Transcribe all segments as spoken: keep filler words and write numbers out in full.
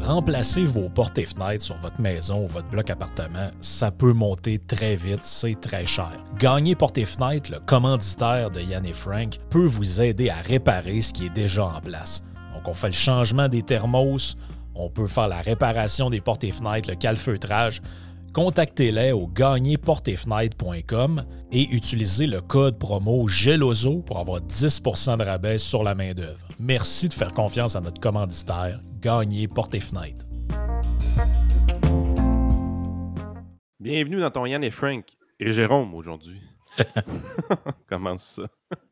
Remplacer vos portes et fenêtres sur votre maison ou votre bloc appartement, ça peut monter très vite, c'est très cher. Gagner Portes et Fenêtres, le commanditaire de Yann et Frank, peut vous aider à réparer ce qui est déjà en place. Donc, on fait le changement des thermos, on peut faire la réparation des portes et fenêtres, le calfeutrage. Contactez-les au gagner portes et fenêtres point com et utilisez le code promo GELOZO pour avoir dix pour cent de rabais sur la main-d'œuvre. Merci de faire confiance à notre commanditaire, Gagner Portes et Fenêtres. Bienvenue dans ton Yann et Frank et Jérôme aujourd'hui. Comment ça?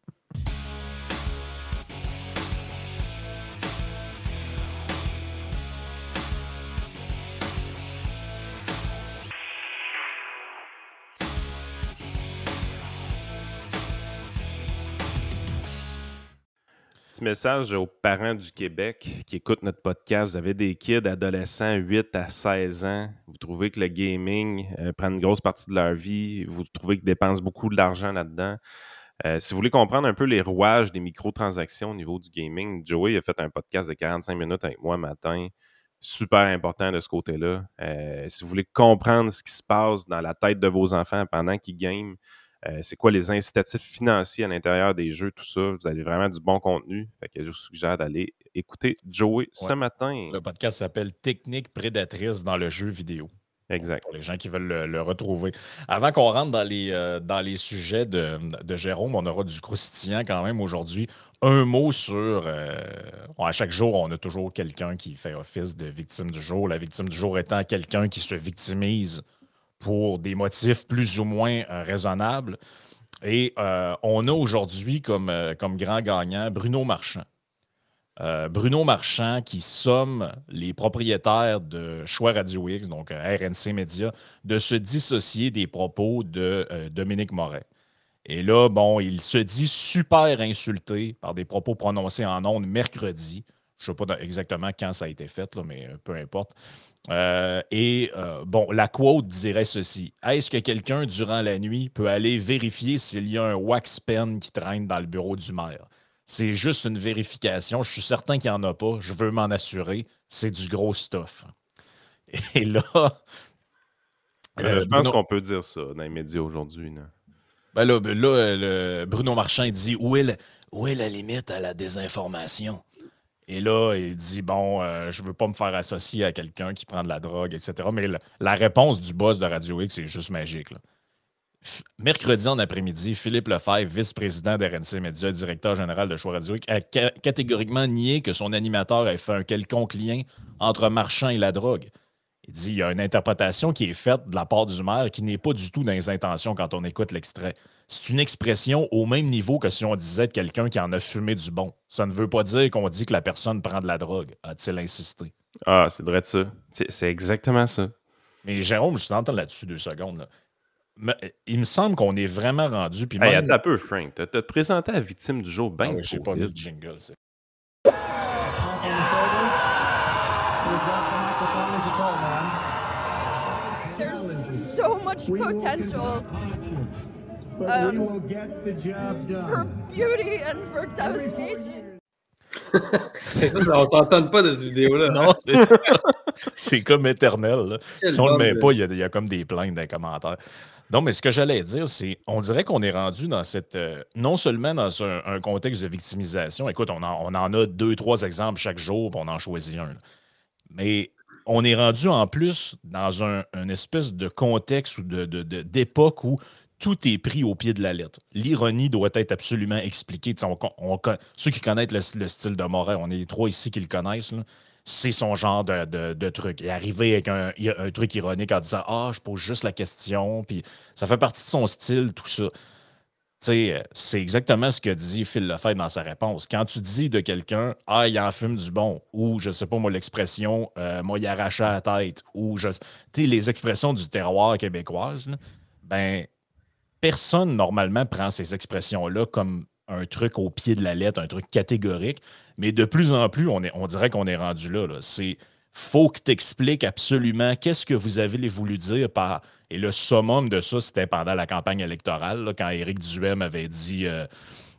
Petit message aux parents du Québec qui écoutent notre podcast. Vous avez des kids adolescents, huit à seize ans. Vous trouvez que le gaming euh, prend une grosse partie de leur vie. Vous trouvez qu'ils dépensent beaucoup d'argent là-dedans. Euh, si vous voulez comprendre un peu les rouages des microtransactions au niveau du gaming, Joey a fait un podcast de quarante-cinq minutes avec moi matin. Super important de ce côté-là. Euh, si vous voulez comprendre ce qui se passe dans la tête de vos enfants pendant qu'ils game, Euh, c'est quoi les incitatifs financiers à l'intérieur des jeux, tout ça. Vous avez vraiment du bon contenu. Fait que je vous suggère d'aller écouter Joey ce Ouais. matin. Le podcast s'appelle Technique prédatrice dans le jeu vidéo. Exact. Pour les gens qui veulent le, le retrouver. Avant qu'on rentre dans les, euh, dans les sujets de, de Jérôme, on aura du croustillant quand même aujourd'hui. Un mot sur... Euh, bon, à chaque jour, on a toujours quelqu'un qui fait office de victime du jour. La victime du jour étant quelqu'un qui se victimise pour des motifs plus ou moins euh, raisonnables. Et euh, on a aujourd'hui comme, euh, comme grand gagnant Bruno Marchand. Euh, Bruno Marchand qui somme les propriétaires de Choix Radio X, donc euh, R N C Média, de se dissocier des propos de euh, Dominique Moret. Et là, bon, il se dit super insulté par des propos prononcés en ondes mercredi. Je ne sais pas exactement quand ça a été fait, là, mais euh, peu importe. Euh, et euh, bon, la quote dirait ceci. Est-ce que quelqu'un, durant la nuit, peut aller vérifier s'il y a un wax pen qui traîne dans le bureau du maire? C'est juste une vérification. Je suis certain qu'il n'y en a pas. Je veux m'en assurer. C'est du gros stuff. Et là... Euh, euh, je pense Bruno... qu'on peut dire ça dans les médias aujourd'hui. Là. Ben là, ben là le Bruno Marchand il dit où est, le, où est la limite à la désinformation? Et là, il dit, bon, euh, je veux pas me faire associer à quelqu'un qui prend de la drogue, et cetera. Mais la, la réponse du boss de Radio X, c'est juste magique. Là. F- mercredi en après-midi, Philippe Lefebvre, vice-président d'R N C Média, directeur général de Choix Radio X, a ca- catégoriquement nié que son animateur ait fait un quelconque lien entre Marchand et la drogue. Il dit, il y a une interprétation qui est faite de la part du maire qui n'est pas du tout dans les intentions quand on écoute l'extrait. C'est une expression au même niveau que si on disait de quelqu'un qui en a fumé du bon. Ça ne veut pas dire qu'on dit que la personne prend de la drogue, a-t-il insisté. Ah, c'est vrai de ça. C'est, c'est exactement ça. Mais Jérôme, je t'entends là-dessus deux secondes. Là. Mais, il me semble qu'on est vraiment rendu. Puis Hey, même... attends un peu, Frank. T'as, t'as présenté la victime du jour bien Ah oui, trop j'ai pas mis le vite. jingle. C'est... There's so much potential um, for beauty and for devastation. Ça, on s'entend pas de cette vidéo-là. Non, c'est ça. C'est comme éternel. Là. Si on le met de... pas, il y, a, il y a comme des plaintes dans les commentaires. Non, mais ce que j'allais dire, c'est on dirait qu'on est rendu dans cette. Euh, non seulement dans un, un contexte de victimisation. Écoute, on en, on en a deux, trois exemples chaque jour, puis on en choisit un. Là. Mais on est rendu en plus dans un, un espèce de contexte ou de, de, de, d'époque où tout est pris au pied de la lettre. L'ironie doit être absolument expliquée. On, on, on, ceux qui connaissent le, le style de Moret, on est les trois ici qui le connaissent, là, c'est son genre de, de, de truc. Il est arrivé avec un, un truc ironique en disant « Ah, je pose juste la question », puis ça fait partie de son style, tout ça. T'sais, c'est exactement ce que dit Phil Lefebvre dans sa réponse. Quand tu dis de quelqu'un « Ah, il en fume du bon » ou, je sais pas moi, l'expression euh, « Moi, il arraché à la tête » ou je, les expressions du terroir québécoise, là, ben, personne, normalement, prend ces expressions-là comme un truc au pied de la lettre, un truc catégorique. Mais de plus en plus, on, est, on dirait qu'on est rendu là. là. C'est faut que tu expliques absolument qu'est-ce que vous avez voulu dire par... Et le summum de ça, c'était pendant la campagne électorale, là, quand Éric Duhem avait dit euh,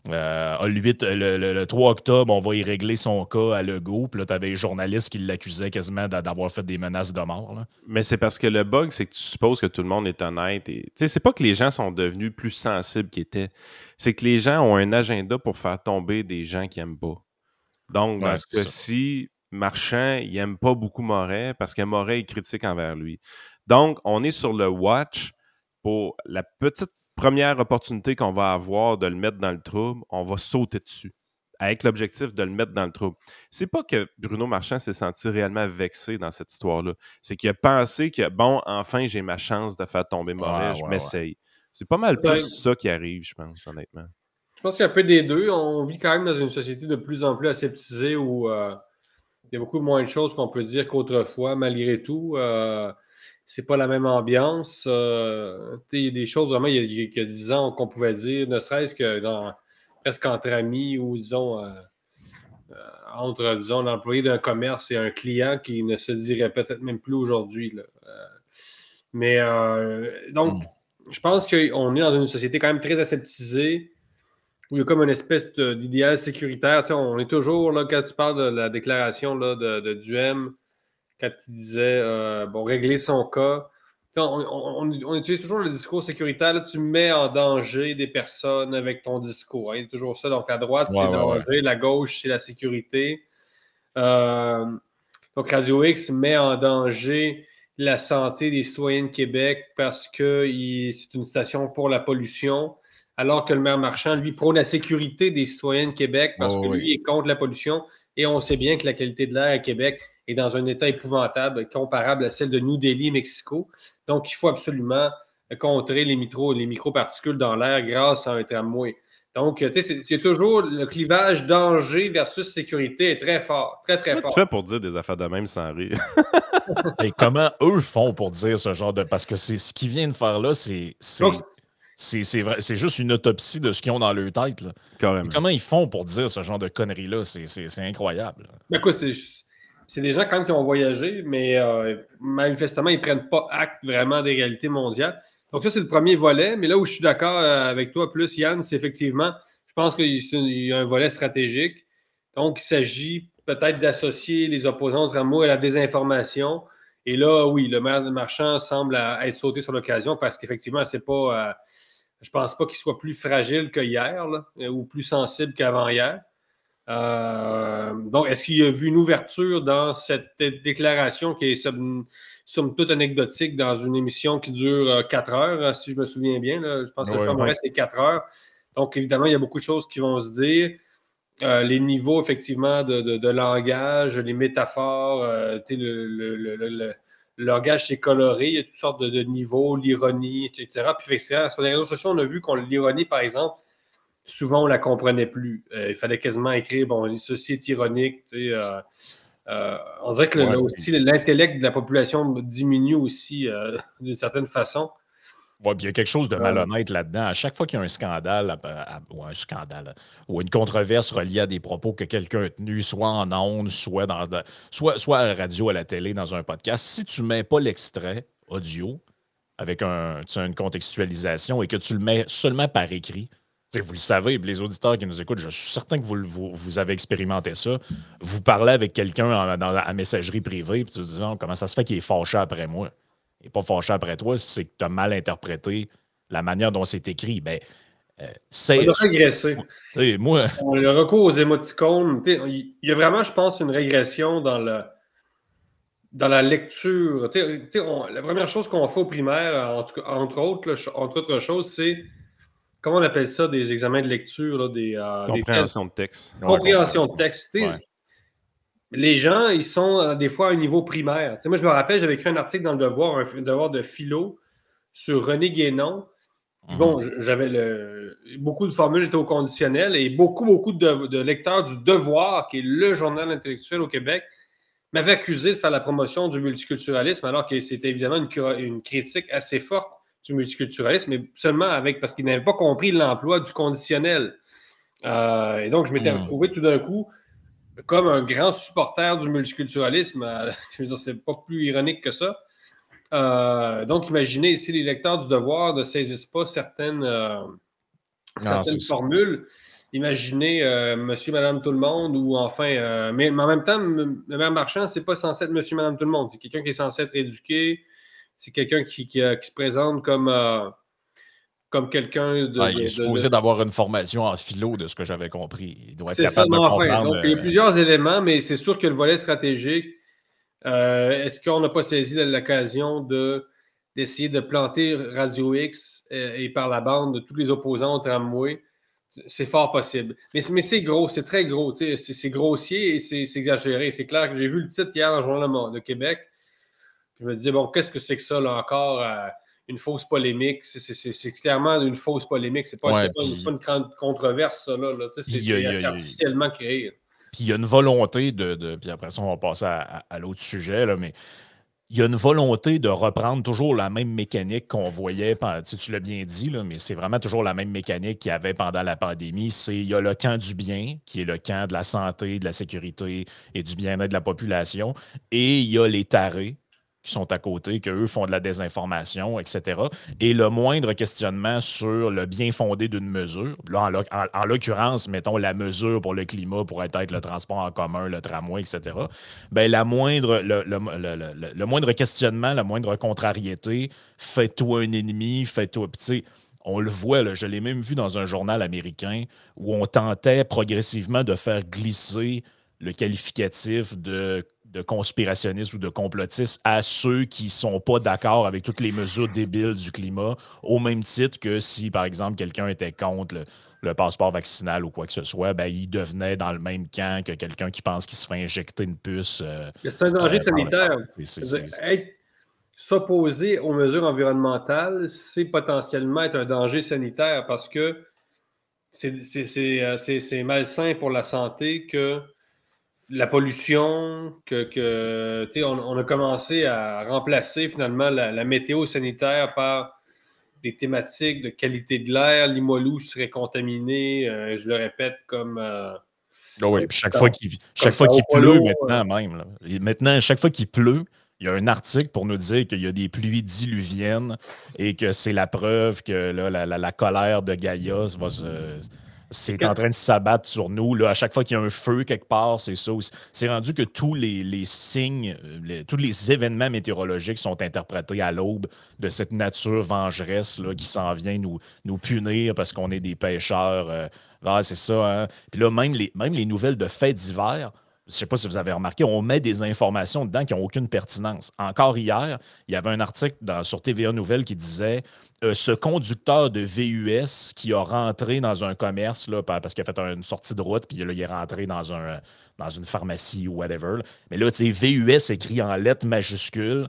Euh, le, huit, le, le, le trois octobre, on va y régler son cas à Legault. Puis là, tu avais les journalistes qui l'accusaient quasiment d'avoir fait des menaces de mort. Là. Mais c'est parce que le bug, c'est que tu supposes que tout le monde est honnête. Et... c'est pas que les gens sont devenus plus sensibles qu'ils étaient. C'est que les gens ont un agenda pour faire tomber des gens qu'ils n'aiment pas. Donc, dans Ouais, ce cas-ci, Marchand, il n'aime pas beaucoup Moret parce que Moret est critique envers lui. Donc, on est sur le watch pour la petite première opportunité qu'on va avoir de le mettre dans le trouble, on va sauter dessus avec l'objectif de le mettre dans le trouble. C'est pas que Bruno Marchand s'est senti réellement vexé dans cette histoire-là. C'est qu'il a pensé que, bon, enfin, j'ai ma chance de faire tomber Moret, ouais, je ouais, m'essaye. Ouais. C'est pas mal plus Ouais. ça qui arrive, je pense, honnêtement. Je pense qu'il y a un peu des deux. On vit quand même dans une société de plus en plus aseptisée où euh, il y a beaucoup moins de choses qu'on peut dire qu'autrefois, malgré tout. Euh, c'est pas la même ambiance. Euh, il y a des choses vraiment, il y a, il y a dix ans qu'on pouvait dire, ne serait-ce que dans, presque entre amis ou, disons, euh, euh, entre, disons, l'employé d'un commerce et un client qui ne se dirait peut-être même plus aujourd'hui. Là. Euh, mais euh, donc, mm. je pense qu'on est dans une société quand même très aseptisée où il y a comme une espèce de, d'idéal sécuritaire. Tu sais, on est toujours, là, quand tu parles de la déclaration là, de, de Duhem, quand il disait, euh, bon, régler son cas. On, on, on, on utilise toujours le discours sécuritaire. Là, tu mets en danger des personnes avec ton discours. Hein, il y a toujours ça. Donc, à droite, ouais, c'est ouais, danger. Ouais. La gauche, c'est la sécurité. Euh, donc, Radio X met en danger la santé des citoyens de Québec parce que il, c'est une station pour la pollution, alors que le maire Marchand, lui, prône la sécurité des citoyens de Québec parce oh, que lui oui. est contre la pollution. Et on sait bien que la qualité de l'air à Québec est dans un état épouvantable, comparable à celle de New Delhi, Mexico. Donc, il faut absolument contrer les, micro, les microparticules dans l'air grâce à un tramway. Donc, tu sais, il y a toujours le clivage danger versus sécurité est très fort, très, très Comment fort. Tu fais pour dire des affaires de même sans rire? Et comment eux font pour dire ce genre de... Parce que c'est ce qu'ils viennent de faire là, c'est... c'est... Donc, C'est, c'est, vrai, c'est juste une autopsie de ce qu'ils ont dans leur tête. Là. Comment ils font pour dire ce genre de conneries-là? C'est, c'est, c'est incroyable. Ben, écoute, c'est, c'est des gens quand même qui ont voyagé, mais euh, manifestement, ils ne prennent pas acte vraiment des réalités mondiales. Donc ça, c'est le premier volet. Mais là où je suis d'accord avec toi plus, Yann, c'est effectivement, je pense qu'il y a un volet stratégique. Donc, il s'agit peut-être d'associer les opposants au tramway à la désinformation. Et là, oui, le maire Marchand semble être sauté sur l'occasion parce qu'effectivement, c'est pas... Euh, je ne pense pas qu'il soit plus fragile que hier là, ou plus sensible qu'avant-hier. Euh, donc, est-ce qu'il y a vu une ouverture dans cette déclaration qui est somme, somme toute anecdotique dans une émission qui dure euh, quatre heures, si je me souviens bien. Là. Je pense que ouais, le reste est quatre heures. Donc, évidemment, il y a beaucoup de choses qui vont se dire. Euh, les niveaux, effectivement, de, de, de langage, les métaphores, euh, le, le, le, le Le langage, c'est coloré, il y a toutes sortes de, de niveaux, l'ironie, et cetera. Puis, sur les réseaux sociaux, on a vu qu'on l'ironie, par exemple, souvent, on ne la comprenait plus. Euh, il fallait quasiment écrire, bon, ceci est ironique. Tu sais, euh, euh, on dirait que ouais, là aussi, l'intellect de la population diminue aussi euh, d'une certaine façon. Ouais, puis il y a quelque chose de malhonnête euh, là-dedans. À chaque fois qu'il y a un scandale, à, à, ou un scandale, ou une controverse reliée à des propos que quelqu'un a tenus, soit en ondes, soit, dans, soit, soit à la radio, à la télé, dans un podcast, si tu ne mets pas l'extrait audio avec un, une contextualisation et que tu le mets seulement par écrit, vous le savez, les auditeurs qui nous écoutent, je suis certain que vous, vous, vous avez expérimenté ça. Vous parlez avec quelqu'un en, dans la messagerie privée, puis tu te dis, oh, comment ça se fait qu'il est fâché après moi? Et pas fâché après toi, c'est que tu as mal interprété la manière dont c'est écrit. Ben, euh, c'est. On a régressé. Moi... Le recours aux émoticônes, il y a vraiment, je pense, une régression dans, le, dans la lecture. T'sais, t'sais, on, la première chose qu'on fait au primaire, en tout cas, entre, autres, là, entre autres choses, c'est, comment on appelle ça, des examens de lecture? Là, des, euh, compréhension des de texte. Compréhension de texte. Ouais. Les gens, ils sont euh, des fois à un niveau primaire. T'sais, moi, je me rappelle, j'avais écrit un article dans Le Devoir, un, un devoir de philo sur René Guénon. Mm-hmm. Bon, j'avais le, beaucoup de formules étaient au conditionnel et beaucoup, beaucoup de, de lecteurs du Devoir, qui est le journal intellectuel au Québec, m'avaient accusé de faire la promotion du multiculturalisme, alors que c'était évidemment une, une critique assez forte du multiculturalisme, mais seulement avec parce qu'ils n'avaient pas compris l'emploi du conditionnel. Euh, et donc, je m'étais mm-hmm. retrouvé tout d'un coup comme un grand supporter du multiculturalisme. Euh, c'est pas plus ironique que ça. Euh, donc, imaginez si les lecteurs du Devoir ne saisissent pas certaines, euh, certaines non, formules. imaginer euh, monsieur, madame, tout le monde, ou enfin, euh, mais, mais en même temps, le maire Marchand, c'est pas censé être monsieur, madame, tout le monde. C'est quelqu'un qui est censé être éduqué, c'est quelqu'un qui, qui, qui se présente comme, euh, comme quelqu'un de, Ah, de, il est de, supposé de... d'avoir une formation en philo, de ce que j'avais compris. Il doit être C'est ça, capable de non, enfin, comprendre. donc il y a euh, plusieurs éléments, mais c'est sûr que le volet stratégique, euh, est-ce qu'on n'a pas saisi l'occasion de d'essayer de planter Radio X euh, et par la bande de tous les opposants au tramway? C'est fort possible. Mais, mais c'est gros, c'est très gros. C'est grossier et c'est exagéré. C'est clair que j'ai vu le titre hier dans le Journal de Québec. Je me disais, bon, qu'est-ce que c'est que ça, là, encore? Euh, une fausse polémique. C'est clairement une fausse polémique. C'est pas, ouais, pas, puis, pas une grande controverse, ça, là. là. C'est assez artificiellement créé. Puis il y a une volonté de, de. Puis après ça, on va passer à, à, à l'autre sujet, là, mais il y a une volonté de reprendre toujours la même mécanique qu'on voyait, tu, tu l'as bien dit, là, mais c'est vraiment toujours la même mécanique qu'il y avait pendant la pandémie. C'est il y a le camp du bien, qui est le camp de la santé, de la sécurité et du bien-être de la population, et il y a les tarés qui sont à côté, qu'eux font de la désinformation, et cetera. Et le moindre questionnement sur le bien fondé d'une mesure, là, en, en, en l'occurrence, mettons la mesure pour le climat pourrait être le transport en commun, le tramway, et cetera, bien, la moindre, le, le, le, le, le moindre questionnement, la moindre contrariété, fais-toi un ennemi, fais-toi... Tu sais, on le voit, là, je l'ai même vu dans un journal américain où on tentait progressivement de faire glisser le qualificatif de de conspirationnistes ou de complotistes à ceux qui ne sont pas d'accord avec toutes les mesures débiles du climat, au même titre que si, par exemple, quelqu'un était contre le, le passeport vaccinal ou quoi que ce soit, ben, il devenait dans le même camp que quelqu'un qui pense qu'il se fait injecter une puce. Euh, c'est un danger euh, sanitaire. Être s'opposer aux mesures environnementales, c'est potentiellement être un danger sanitaire parce que c'est malsain pour la santé que la pollution, que, que on, on a commencé à remplacer finalement la, la météo sanitaire par des thématiques de qualité de l'air. Limoilou serait contaminé, euh, je le répète, comme... Euh, oh oui, puis chaque fois qu'il chaque fois qu'il pleut, maintenant même, là, maintenant, chaque fois qu'il pleut, il y a un article pour nous dire qu'il y a des pluies diluviennes et que c'est la preuve que là, la, la, la colère de Gaïa va se... C'est en train de s'abattre sur nous. Là. À chaque fois qu'il y a un feu quelque part, c'est ça. C'est rendu que tous les, les signes, les, tous les événements météorologiques sont interprétés à l'aube de cette nature vengeresse là, qui s'en vient nous, nous punir parce qu'on est des pêcheurs. Euh, ah, c'est ça. Hein? Puis là, même les, même les nouvelles de faits divers, je ne sais pas si vous avez remarqué, on met des informations dedans qui n'ont aucune pertinence. Encore hier, il y avait un article dans, sur T V A Nouvelles qui disait euh, ce conducteur de V U S qui a rentré dans un commerce là, parce qu'il a fait une sortie de route, puis là, il est rentré dans, un, dans une pharmacie ou whatever. Là. Mais là, tu sais, V U S écrit en lettres majuscules.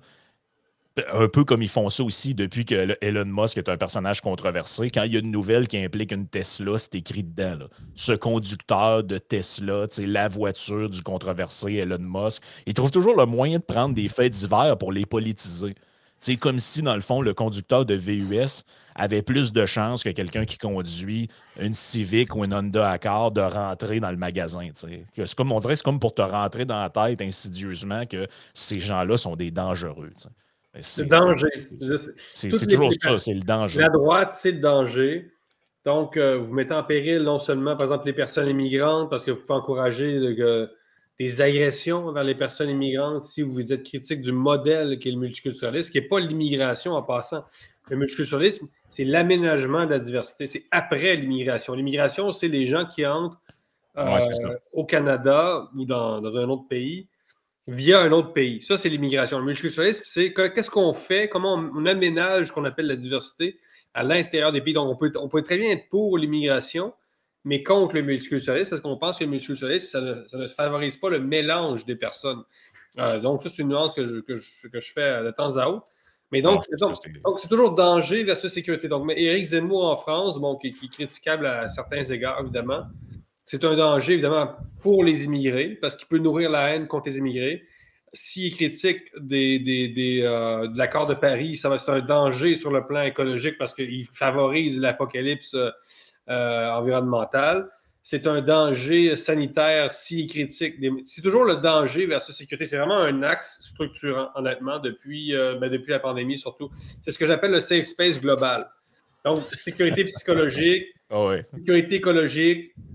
Un peu comme ils font ça aussi depuis que Elon Musk est un personnage controversé. Quand il y a une nouvelle qui implique une Tesla, c'est écrit dedans. Là. Ce conducteur de Tesla, la voiture du controversé Elon Musk, il trouve toujours le moyen de prendre des faits divers pour les politiser. C'est comme si, dans le fond, le conducteur de V U S avait plus de chances que quelqu'un qui conduit une Civic ou une Honda Accord de rentrer dans le magasin. C'est comme, on dirait que c'est comme pour te rentrer dans la tête insidieusement que ces gens-là sont des dangereux. T'sais. C'est le danger. C'est toujours les, ça, c'est le danger. La droite, c'est le danger. Donc, euh, vous mettez en péril non seulement, par exemple, les personnes immigrantes, parce que vous pouvez encourager de, des agressions vers les personnes immigrantes si vous êtes critique du modèle qui est le multiculturalisme, qui n'est pas l'immigration en passant. Le multiculturalisme, c'est l'aménagement de la diversité. C'est après l'immigration. L'immigration, c'est les gens qui entrent euh, ouais, au Canada ou dans, dans un autre pays via un autre pays. Ça, c'est l'immigration. Le multiculturalisme, c'est qu'est-ce qu'on fait, comment on, on aménage ce qu'on appelle la diversité à l'intérieur des pays. Donc, on peut, on peut très bien être pour l'immigration, mais contre le multiculturalisme, parce qu'on pense que le multiculturalisme, ça ne, ça ne favorise pas le mélange des personnes. Euh, donc, ça, c'est une nuance que je, que, je, que je fais de temps à autre. Mais donc, c'est donc, donc, toujours danger versus sécurité. Donc, mais Éric Zemmour en France, bon, qui, qui est critiquable à certains égards, évidemment, c'est un danger, évidemment, pour les immigrés, parce qu'il peut nourrir la haine contre les immigrés. S'il critique des, des, des, euh, de l'accord de Paris, ça va c'est un danger sur le plan écologique parce qu'il favorise l'apocalypse euh, environnementale. C'est un danger sanitaire s'il critique des... C'est toujours le danger versus sécurité. C'est vraiment un axe structurant, honnêtement, depuis, euh, ben, depuis la pandémie, surtout. C'est ce que j'appelle le safe space global. Donc, sécurité psychologique, oh ouais. sécurité écologique,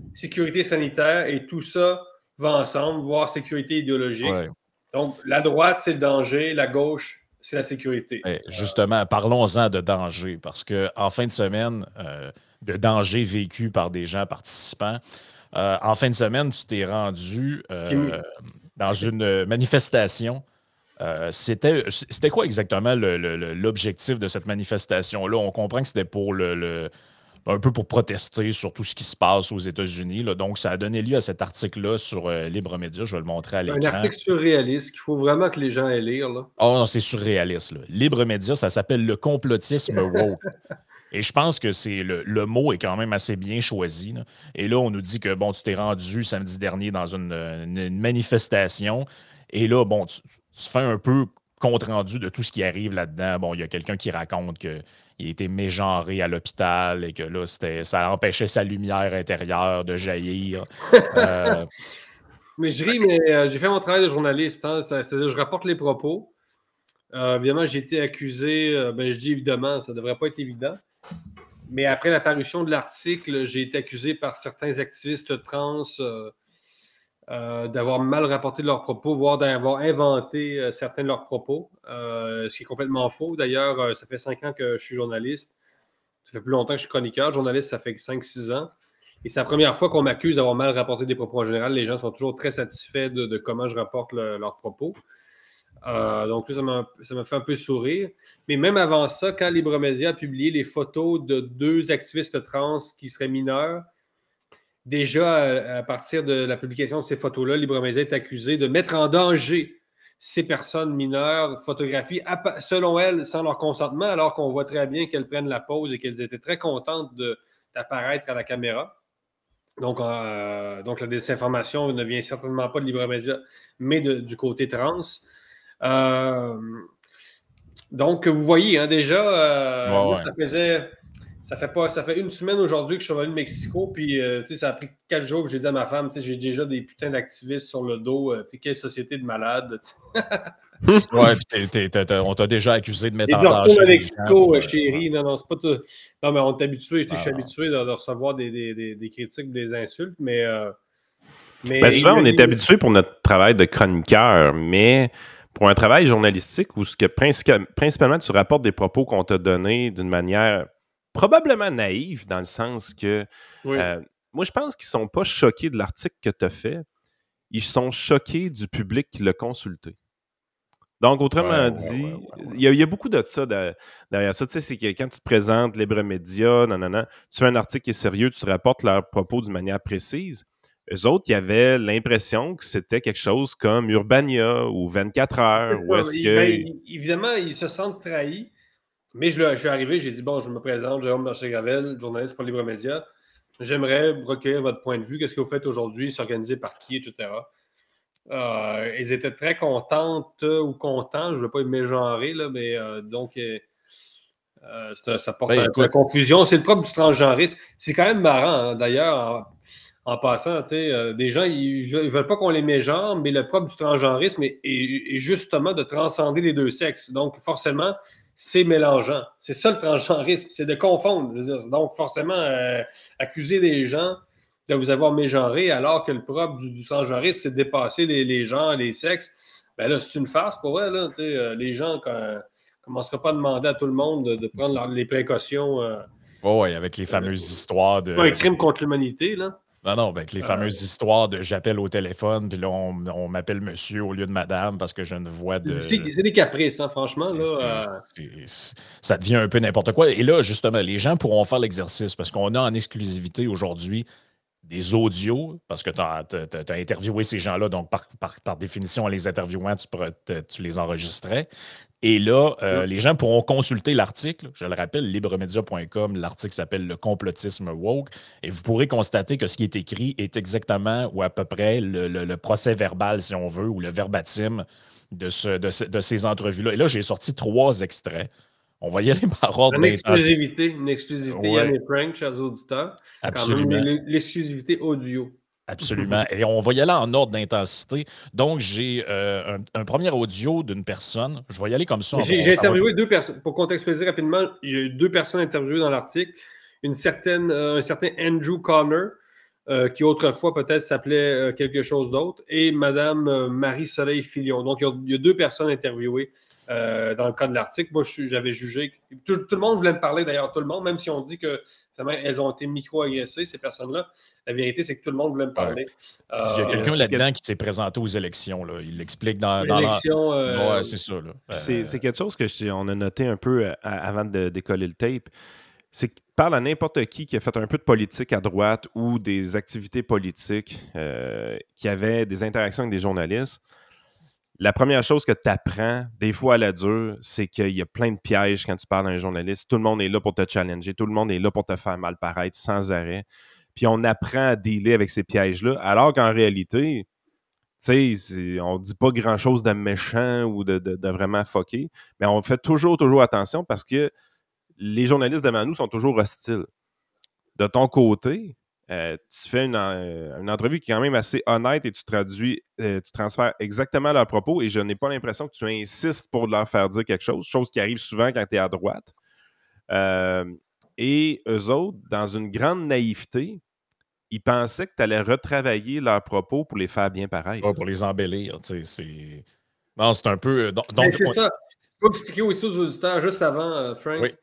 sécurité sanitaire et tout ça va ensemble, voire sécurité idéologique. Ouais. Donc, la droite, c'est le danger, la gauche, c'est la sécurité. Eh, justement, parlons-en de danger, parce qu'en fin de semaine, euh, de danger vécu par des gens participants, euh, en fin de semaine, tu t'es rendu euh, dans une manifestation. Euh, c'était, c'était quoi exactement le- le- le- l'objectif de cette manifestation-là? On comprend que c'était pour le, le- un peu pour protester sur tout ce qui se passe aux États-Unis. Là. Donc, ça a donné lieu à cet article-là sur euh, Libre Média. Je vais le montrer à l'écran. Un article surréaliste qu'il faut vraiment que les gens aient lire. Là. Oh non, c'est surréaliste. Là. Libre Média, ça s'appelle le complotisme woke. Et je pense que c'est le, le mot est quand même assez bien choisi. Là. Et là, on nous dit que bon, tu t'es rendu samedi dernier dans une, une- une manifestation. Et là, bon, tu, tu fais un peu compte-rendu de tout ce qui arrive là-dedans. Bon, il y a quelqu'un qui raconte qu'il a été mégenré à l'hôpital et que là, c'était, ça empêchait sa lumière intérieure de jaillir. Euh, Mais je ris, mais euh, j'ai fait mon travail de journaliste. Hein, ça- c'est-à-dire, je rapporte les propos. Euh, évidemment, j'ai été accusé. euh, ben, je dis évidemment, ça ne devrait pas être évident. Mais après la parution de l'article, j'ai été accusé par certains activistes trans euh, euh, d'avoir mal rapporté leurs propos, voire d'avoir inventé euh, certains de leurs propos, euh, ce qui est complètement faux. D'ailleurs, euh, ça fait cinq ans que je suis journaliste. Ça fait plus longtemps que je suis chroniqueur. Journaliste, ça fait cinq six ans. Et c'est la première fois qu'on m'accuse d'avoir mal rapporté des propos en général. Les gens sont toujours très satisfaits de, de comment je rapporte le, leurs propos. Euh, donc, ça m'a, ça m'a fait un peu sourire. Mais même avant ça, quand Libre Média a publié les photos de deux activistes trans qui seraient mineurs, déjà, à partir de la publication de ces photos-là, Libre Média est accusé de mettre en danger ces personnes mineures photographiées, selon elles, sans leur consentement, alors qu'on voit très bien qu'elles prennent la pause et qu'elles étaient très contentes de, d'apparaître à la caméra. Donc, euh, donc, la désinformation ne vient certainement pas de Libre Média, mais de, du côté trans. Euh, donc, vous voyez, hein, déjà, euh, ouais, moi, ouais. ça faisait... Ça fait, pas, ça fait une semaine aujourd'hui que je suis revenu de Mexico, puis euh, ça a pris quatre jours que j'ai dit à ma femme, j'ai déjà des putains d'activistes sur le dos, euh, quelle société de malades. Ouais, puis t'es, t'es, t'es, on t'a déjà accusé de mettre Et en de danger. retourner à les Mexico, gens, chérie, non, non, c'est pas tout. Non, mais on est habitué, je suis Ah, habitué de, de recevoir des, des, des, des critiques, des insultes, mais. Euh, mais Ben, souvent, on est il- habitué pour notre travail de chroniqueur, mais pour un travail journalistique où ce que princi- principalement tu rapportes des propos qu'on t'a donnés d'une manière probablement naïve, dans le sens que Oui. euh, moi, je pense qu'ils ne sont pas choqués de l'article que tu as fait. Ils sont choqués du public qui l'a consulté. Donc, autrement Ouais, ouais, dit, ouais, ouais, ouais. il y, a- il y a beaucoup de ça de- derrière ça. Tu sais, c'est que quand tu te présentes Libre Média, non, non, non, tu fais un article qui est sérieux, tu rapportes leurs propos d'une manière précise. Eux autres, ils avaient l'impression que c'était quelque chose comme Urbania ou vingt-quatre heures. C'est Où ça, est-ce il- que... ben, il- évidemment, ils se sentent trahis. Mais je, le- je suis arrivé, j'ai dit, bon, je me présente, Jérôme Blanchet-Gravel, journaliste pour Libre Média. J'aimerais recueillir votre point de vue. Qu'est-ce que vous faites aujourd'hui? C'est organisé par qui, et cetera. Euh, ils étaient très contentes euh, ou contents. Je ne veux pas être mégenré, là, mais euh, disons que euh, ça, ça porte Ben, un peu écoute. à confusion. C'est le propre du transgenrisme. C'est quand même marrant, hein, d'ailleurs, en, en passant, tu sais, euh, des gens, ils ne veulent pas qu'on les mégenre, mais le propre du transgenrisme est, est- est justement de transcender les deux sexes. Donc, forcément, c'est mélangeant. C'est ça le transgenrisme, c'est de confondre. Je veux dire. Donc, forcément, euh, accuser des gens de vous avoir mégenré alors que le propre du, du transgenrisme, c'est de dépasser les, les genres, les sexes. Ben là, c'est une farce pour vrai. Là, tu sais, euh, les gens ne commenceront pas à demander à tout le monde de, de prendre leur- les précautions. Euh, Oh, ouais, avec les fameuses histoires de. c'est pas un crime contre l'humanité, là. Non, non, ben, avec les fameuses histoires de j'appelle au téléphone, puis là, on, on m'appelle monsieur au lieu de madame parce que j'ai une voix de. C'est c'est des caprices, hein, franchement. C'est- Là, c'est- euh, c'est- ça devient un peu n'importe quoi. Et là, justement, les gens pourront faire l'exercice parce qu'on a en exclusivité aujourd'hui des audios, parce que tu as, interviewé ces gens-là, donc par, par, par définition, en les interviewant, tu, pourrais te- tu les enregistrais. Et là, euh, Ouais. les gens pourront consulter l'article. Je le rappelle, libremedia point com, l'article s'appelle « Le complotisme woke ». Et vous pourrez constater que ce qui est écrit est exactement ou à peu près le, le- le procès verbal, si on veut, ou le verbatim de, ce, de, ce- de ces entrevues-là. Et là, j'ai sorti trois extraits. On va y aller par ordre Une d'intensité. exclusivité, une exclusivité, Ouais. Yann et Frank, chers auditeurs. Quand même, Absolument. l- l'exclusivité audio. Absolument. Et on va y aller en ordre d'intensité. Donc, j'ai euh, un, un premier audio d'une personne. Je vais y aller comme ça. J'ai On- j'ai ça va- interviewé deux personnes. Pour contextualiser rapidement, il y a eu deux personnes interviewées dans l'article. Une certaine, euh, un certain Andrew Connor, euh, qui autrefois peut-être s'appelait euh, quelque chose d'autre, et Mme euh, Marie-Soleil Filion. Donc, il y, a, il y a deux personnes interviewées euh, dans le cas de l'article. Moi, je, j'avais jugé... Tout, tout le monde voulait me parler, d'ailleurs, tout le monde, même si on dit que elles ont été micro-agressées, ces personnes-là. La vérité, c'est que tout le monde voulait me parler. Ouais. Euh, il y a quelqu'un là-dedans qui s'est présenté aux élections. Là. Il l'explique dans, dans l'élection. Euh... Ouais, c'est ça. Là. C'est, c'est quelque chose que je, on a noté un peu à, avant de décoller le tape. C'est qu'il parle à n'importe qui qui a fait un peu de politique à droite ou des activités politiques, euh, qui avait des interactions avec des journalistes. La première chose que tu apprends, des fois à la dure, c'est qu'il y a plein de pièges quand tu parles à un journaliste. Tout le monde est là pour te challenger, tout le monde est là pour te faire mal paraître sans arrêt. Puis on apprend à dealer avec ces pièges-là, alors qu'en réalité, tu sais, on ne dit pas grand-chose de méchant ou de, de, de vraiment fucké, mais on fait toujours, toujours attention parce que les journalistes devant nous sont toujours hostiles. De ton côté, euh, tu fais une, une entrevue qui est quand même assez honnête et tu traduis, euh, tu transfères exactement leurs propos et je n'ai pas l'impression que tu insistes pour leur faire dire quelque chose, chose qui arrive souvent quand tu es à droite. Euh, et eux autres, dans une grande naïveté, ils pensaient que tu allais retravailler leurs propos pour les faire bien paraître. Ouais, pour les embellir, tu sais, c'est... Non, c'est un peu... Donc, Mais c'est on... ça. Il faut expliquer aussi aux auditeurs, juste avant, euh, Frank, oui.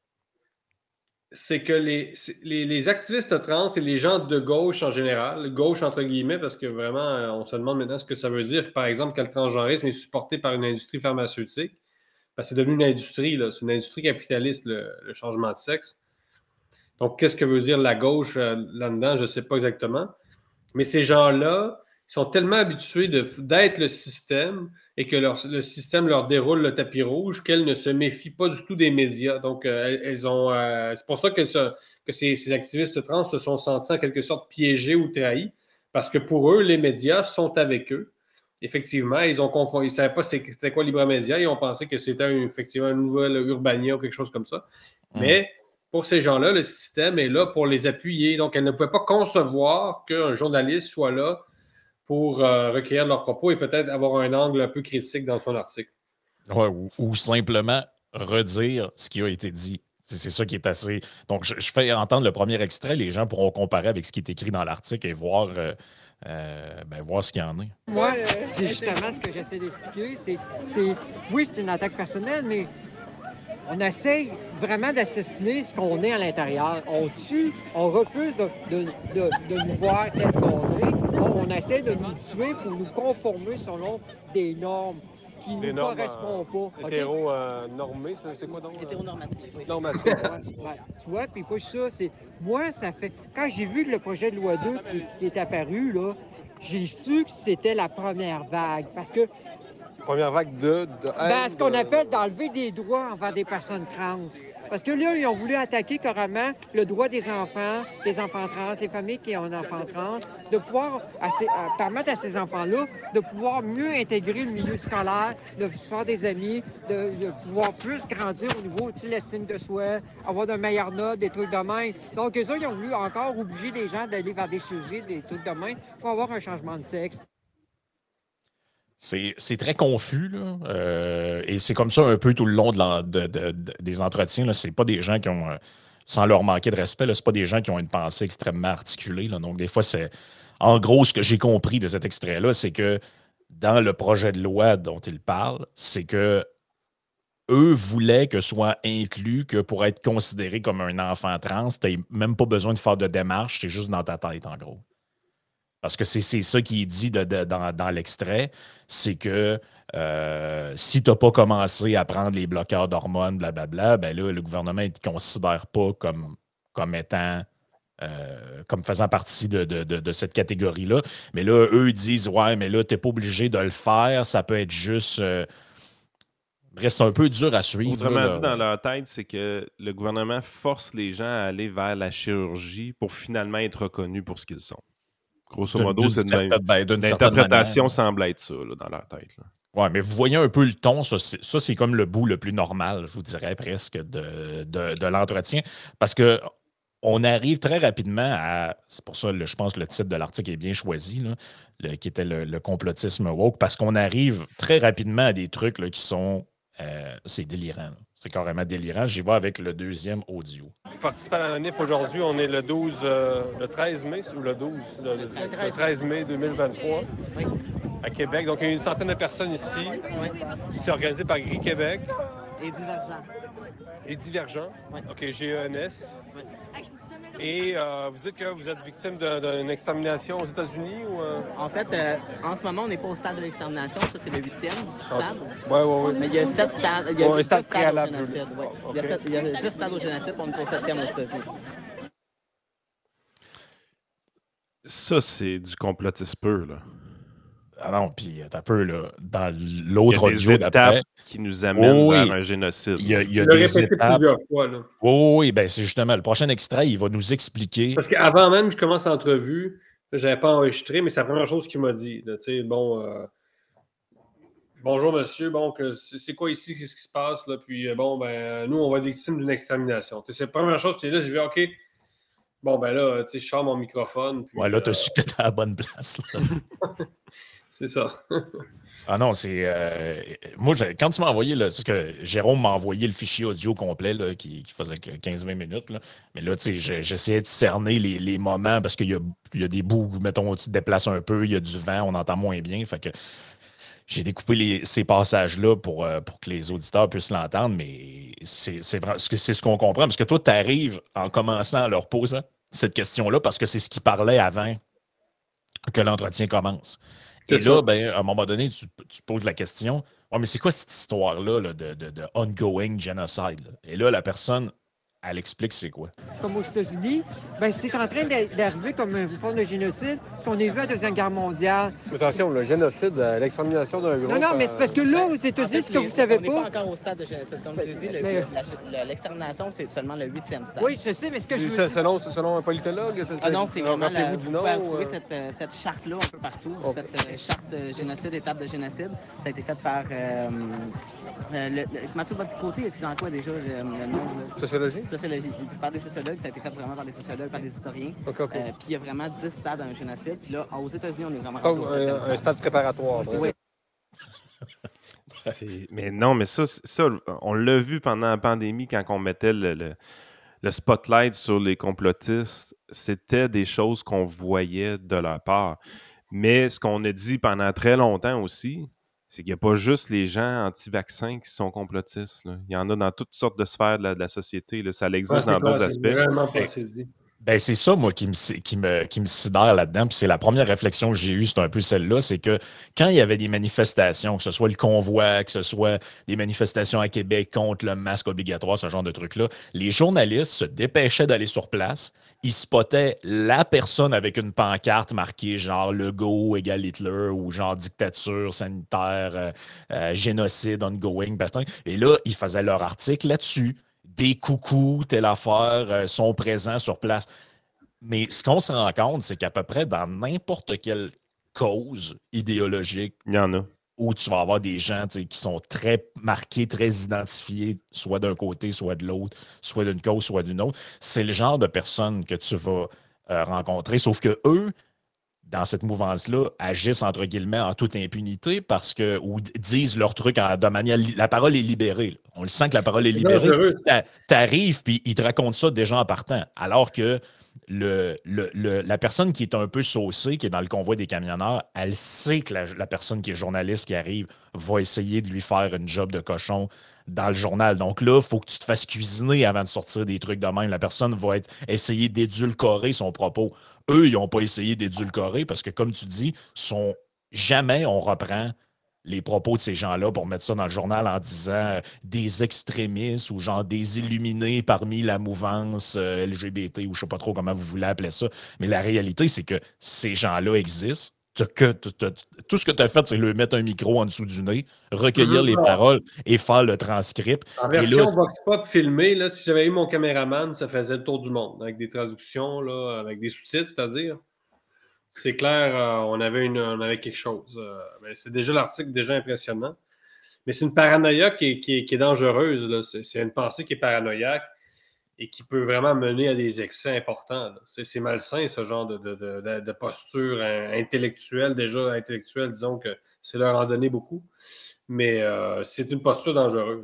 c'est que les, les, les activistes trans et les gens de gauche en général, gauche entre guillemets, parce que vraiment, on se demande maintenant ce que ça veut dire, par exemple, que le transgenrisme est supporté par une industrie pharmaceutique, parce que c'est devenu une industrie, là, c'est une industrie capitaliste, le, le changement de sexe. Donc, qu'est-ce que veut dire la gauche euh, là-dedans? Je ne sais pas exactement. Mais ces gens-là sont tellement habitués de, d'être le système et que leur, le système leur déroule le tapis rouge qu'elles ne se méfient pas du tout des médias. Donc, euh, elles ont, euh, c'est pour ça que, ça, que ces, ces activistes trans se sont sentis en quelque sorte piégés ou trahis, parce que pour eux, les médias sont avec eux. Effectivement, ils ont confondu, ils ne savaient pas c'était quoi Libre Média, ils ont pensé que c'était un, effectivement un nouvel Urbania ou quelque chose comme ça. Mmh. Mais pour ces gens-là, le système est là pour les appuyer. Donc, elles ne pouvaient pas concevoir qu'un journaliste soit là pour euh, recueillir leurs propos et peut-être avoir un angle un peu critique dans son article. Ouais, ou, ou simplement redire ce qui a été dit. C'est, c'est ça qui est assez... Donc, je, je fais entendre le premier extrait. Les gens pourront comparer avec ce qui est écrit dans l'article et voir, euh, euh, ben, voir ce qu'il y en a. Moi, c'est justement ce que j'essaie d'expliquer. C'est, c'est, oui, c'est une attaque personnelle, mais on essaie vraiment d'assassiner ce qu'on est à l'intérieur. On tue, on refuse de, de, de, de nous voir tel qu'on est. On, on essaie de nous tuer pour nous conformer selon des normes qui ne nous normes, correspondent pas. Euh, Hétéro-normé, euh, c'est quoi donc? Hétéronormatif, oui. Normatif. Ouais, ouais. Tu vois, puis pas ça, c'est... Moi, ça fait... Quand j'ai vu le projet de loi deux qui, qui est apparu, là, j'ai su que c'était la première vague, parce que Première vague de... de ben, ce qu'on appelle d'enlever des droits envers des personnes trans. Parce que là, ils ont voulu attaquer carrément le droit des enfants, des enfants trans, les familles qui ont un enfant trans, de pouvoir à ces, à, permettre à ces enfants-là de pouvoir mieux intégrer le milieu scolaire, de se faire des amis, de, de pouvoir plus grandir au niveau de l'estime de soi, avoir de meilleures notes, des trucs de même. Donc, eux autres, ils ont voulu encore obliger les gens d'aller vers des chirurgies, des trucs de même, pour avoir un changement de sexe. C'est, c'est très confus, là. Euh, et c'est comme ça un peu tout le long de la, de, de, de, des entretiens. Là. C'est pas des gens qui ont, euh, sans leur manquer de respect, là, c'est pas des gens qui ont une pensée extrêmement articulée. Là. Donc, des fois, c'est... En gros, ce que j'ai compris de cet extrait-là, c'est que dans le projet de loi dont ils parlent, c'est que eux voulaient que soit inclus que pour être considéré comme un enfant trans, t'as même pas besoin de faire de démarche, c'est juste dans ta tête, en gros. Parce que c'est, c'est ça qui est dit de, de, dans, dans l'extrait, c'est que euh, si tu n'as pas commencé à prendre les bloqueurs d'hormones, blablabla, ben là, le gouvernement ne te considère pas comme, comme étant, euh, comme faisant partie de, de, de, de cette catégorie-là. Mais là, eux, ils disent, ouais, mais là, tu n'es pas obligé de le faire, ça peut être juste... Euh... Bref, c'est un peu dur à suivre. Autrement là, dit, là. dans leur tête, c'est que le gouvernement force les gens à aller vers la chirurgie pour finalement être reconnus pour ce qu'ils sont. Grosso modo, d'une, c'est d'une certaine, ben, d'une l'interprétation semble être ça, là, dans leur tête. Là. Oui, mais vous voyez un peu le ton, ça c'est, ça, c'est comme le bout le plus normal, je vous dirais presque, de, de, de l'entretien. Parce que on arrive très rapidement à... C'est pour ça, le, je pense que le titre de l'article est bien choisi, là, le, qui était le, le complotisme woke, parce qu'on arrive très rapidement à des trucs là, qui sont... Euh, c'est délirant. Là. C'est carrément délirant. J'y vais avec le deuxième audio. qui participent à la manif aujourd'hui. On est le douze, euh, le treize mai, ou le douze, le, le- le treize mai deux mille vingt-trois Oui. à Québec. Donc, il y a une centaine de personnes ici. Oui. C'est organisé par Gris Québec Et divergent. et Divergent. Oui. OK, G E N S. Oui. Et euh, vous dites que vous êtes victime de- d'une extermination aux États-Unis ou... euh? En fait, euh, en ce moment, on n'est pas au stade de l'extermination. Ça, c'est le huitième stade. Oui, oui, oui. Mais il y a sept stades. Il y a Ouais, dix stade stades au préalable, génocide. je- Ouais. OK. Il, y a sept- il y a dix stades au génocide, puis on est au septième au États-Unis. Ça, c'est du complotisme pur, là. Ah non, puis t'as un peu, là, dans Il y l'autre a des audio étapes d'après, qui nous amènent Oui, oui. vers un génocide. il y a, il y a Je l'ai des répété étapes. plusieurs fois. Là. Oui, oui, oui, ben c'est justement le prochain extrait, il va nous expliquer. Parce qu'avant même que je commence l'entrevue, je n'avais pas enregistré, mais c'est la première chose qu'il m'a dit. Là, tu sais, bon, euh, bonjour monsieur, bon, que c'est c'est quoi ici, qu'est-ce qui se passe? Là? Puis euh, bon, ben, nous, on va être victime d'une extermination. Tu sais, c'est la première chose, c'est là, j'ai vu, OK, bon, ben là, tu sais, je sors mon microphone. Puis, Ouais, là, t'as euh, su que t'étais à la bonne place. là. c'est ça. Ah non, c'est. euh, moi, j'ai- quand tu m'as envoyé, là, parce que Jérôme m'a envoyé le fichier audio complet là, qui, qui faisait que quinze vingt minutes. Là. Mais là, tu sais, j'ai- j'essayais de cerner les, les moments parce qu'il y a, il y a des bouts où, mettons, tu te déplaces un peu, il y a du vent, on entend moins bien. Fait que j'ai découpé les- ces passages-là pour, euh, pour que les auditeurs puissent l'entendre, mais c'est c'est vrai- c'est c'est ce qu'on comprend. Parce que toi, tu arrives en commençant à leur poser cette question-là parce que c'est ce qu'ils parlaient avant que l'entretien commence. Et C'est là, ça. ben, à un moment donné, tu, tu poses la question, ouais, mais c'est quoi cette histoire-là là, de, de, de ongoing genocide? Là? Et là, la personne, elle explique c'est quoi. Comme aux États-Unis, ben, c'est en train d'a- d'arriver comme une forme de génocide, ce qu'on a vu à la Deuxième Guerre mondiale. Attention, le génocide, euh, l'extermination d'un groupe... Non, non, mais c'est parce que là, aux En États-Unis, fait, ce que les- vous savez on n'est pas pas... encore au stade de génocide. Comme je l'ai dit, le- Mais- la- le- l'extermination, c'est seulement le huitième stade. Oui, je sais, mais ce que je euh, veux c'est- dire... selon, selon un politologue, c'est, Ah non, c'est vraiment la, rappelez-vous vous du nom. pouvez retrouver euh? cette, euh, cette charte-là un peu partout. Oh. Cette euh, charte euh, génocide, étape de génocide. Ça a été fait par euh, euh, le, le, Mathieu Botti-Côté, est-tu dans quoi déjà le, le nom? Là? Sociologie? Sociologie. Par des sociologues, ça a été fait vraiment par des sociologues, par des historiens. OK, OK. Euh, puis il y a vraiment dix stades à un génocide. Puis là, aux États-Unis, on est vraiment Comme rendu au septième un, un stade préparatoire. C'est ouais. ça. C'est- Mais non, mais ça, c'est- ça, on l'a vu pendant la pandémie quand on mettait le, le- le spotlight sur les complotistes. C'était des choses qu'on voyait de leur part. Mais ce qu'on a dit pendant très longtemps aussi, c'est qu'il n'y a pas juste les gens anti-vaccins qui sont complotistes. Là. Il y en a dans toutes sortes de sphères de la, de la société. Là. Ça Ouais, existe c'est dans clair, d'autres c'est aspects. vraiment pas assez dit. Ben, c'est ça, moi, qui me, qui me, qui me sidère là-dedans. Puis c'est la première réflexion que j'ai eue, c'est un peu celle-là. C'est que quand il y avait des manifestations, que ce soit le convoi, que ce soit des manifestations à Québec contre le masque obligatoire, ce genre de trucs-là, les journalistes se dépêchaient d'aller sur place. Ils spottaient la personne avec une pancarte marquée genre Legault égale Hitler ou genre dictature sanitaire, euh, euh, génocide ongoing. Bastien. Et là, ils faisaient leur article là-dessus. Des coucous, telle affaire, euh, sont présents sur place. Mais ce qu'on se rend compte, c'est qu'à peu près dans n'importe quelle cause idéologique Il y en a. où tu vas avoir des gens tu sais, qui sont très marqués, très identifiés, soit d'un côté, soit de l'autre, soit d'une cause, soit d'une autre, c'est le genre de personnes que tu vas euh, rencontrer. Sauf que eux, dans cette mouvance-là, agissent entre guillemets en toute impunité parce que, ou d- disent leur truc en, de manière. li- La parole est libérée. Là. On le sent que la parole est C'est libérée. dangereux. T'a- T'arrives, puis ils te racontent ça déjà en partant. Alors que le, le- le- la personne qui est un peu saucée, qui est dans le convoi des camionneurs, elle sait que la, la personne qui est journaliste qui arrive va essayer de lui faire une job de cochon dans le journal. Donc là, il faut que tu te fasses cuisiner avant de sortir des trucs de même. La personne va être, essayer d'édulcorer son propos. Eux, ils n'ont pas essayé d'édulcorer parce que, comme tu dis, sont, jamais on reprend les propos de ces gens-là pour mettre ça dans le journal en disant euh, des extrémistes ou genre des illuminés parmi la mouvance euh, L G B T ou je ne sais pas trop comment vous voulez appeler ça. Mais la réalité, c'est que ces gens-là existent. T'as que- t'as- t'as- tout ce que tu as fait, c'est leur mettre un micro en dessous du nez, recueillir Mhm. les paroles et faire le transcript. En Et version là, Vox Pop filmée, là, si j'avais eu mon caméraman, ça faisait le tour du monde, avec des traductions, là, avec des sous-titres, c'est-à-dire. C'est clair, euh, on, avait une, on avait quelque chose. Euh, mais c'est déjà l'article déjà impressionnant. Mais c'est une paranoïa qui est, qui est- qui est dangereuse. Là. C'est, c'est une pensée qui est paranoïaque et qui peut vraiment mener à des excès importants. Là. C'est, c'est malsain, ce genre de, de, de- de- de posture hein, intellectuelle. Déjà intellectuelle, disons que c'est leur en donner beaucoup. Mais euh, c'est une posture dangereuse.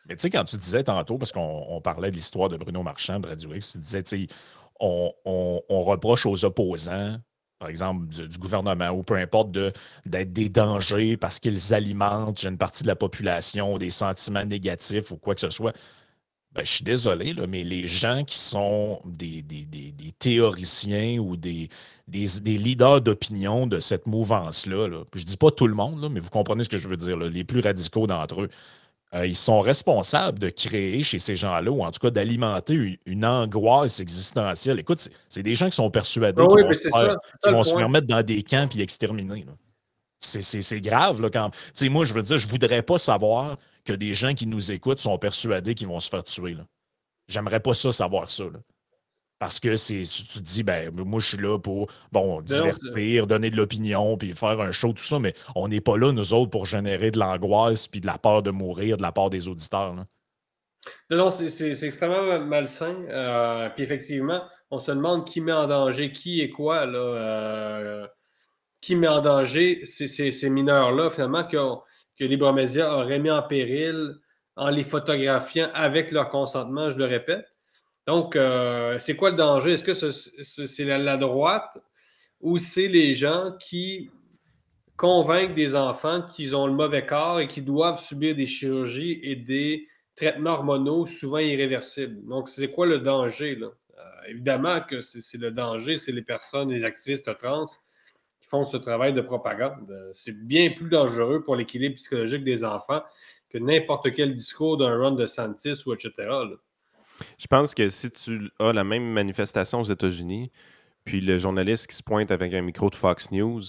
Mais tu sais, quand tu disais tantôt, parce qu'on on parlait de l'histoire de Bruno Marchand de Radio X, tu disais, tu sais, on, on, on reproche aux opposants, par exemple, du, du gouvernement ou peu importe, de, d'être des dangers parce qu'ils alimentent une partie de la population, des sentiments négatifs ou quoi que ce soit. Ben, je suis désolé, là, mais les gens qui sont des, des, des, des théoriciens ou des, des, des leaders d'opinion de cette mouvance-là, là, je ne dis pas tout le monde, là, mais vous comprenez ce que je veux dire, là, les plus radicaux d'entre eux, euh, ils sont responsables de créer chez ces gens-là, ou en tout cas d'alimenter une, une angoisse existentielle. Écoute, c'est, c'est des gens qui sont persuadés Ah qu'ils oui, vont, mais se c'est faire, ça, c'est ça qu'ils vont le se faire point. mettre dans des camps et exterminer. Là. C'est, c'est, c'est grave, là, quand. Tu sais, moi, je veux dire, je voudrais pas savoir que des gens qui nous écoutent sont persuadés qu'ils vont se faire tuer. Là. J'aimerais pas ça, savoir ça. Là. Parce que c'est, tu, tu te dis, ben, moi, je suis là pour, bon, Non, divertir, donner de l'opinion, puis faire un show, tout ça, mais on n'est pas là, nous autres, pour générer de l'angoisse puis de la peur de mourir de la part des auditeurs. Là. Non, non, c'est, c'est, c'est extrêmement malsain. Euh, puis effectivement, on se demande qui met en danger qui et quoi. Là, euh, qui met en danger ces, ces, ces mineurs-là, finalement, que, que Libre Média aurait mis en péril en les photographiant avec leur consentement, je le répète. Donc, euh, c'est quoi le danger? Est-ce que ce, ce, c'est la, la droite ou c'est les gens qui convainquent des enfants qu'ils ont le mauvais corps et qu'ils doivent subir des chirurgies et des traitements hormonaux souvent irréversibles? Donc, c'est quoi le danger, là? Euh, évidemment que c'est, c'est le danger, c'est les personnes, les activistes trans qui font ce travail de propagande. C'est bien plus dangereux pour l'équilibre psychologique des enfants que n'importe quel discours d'un Ron DeSantis ou et cetera. Là. Je pense que si tu as la même manifestation aux États-Unis, puis le journaliste qui se pointe avec un micro de Fox News,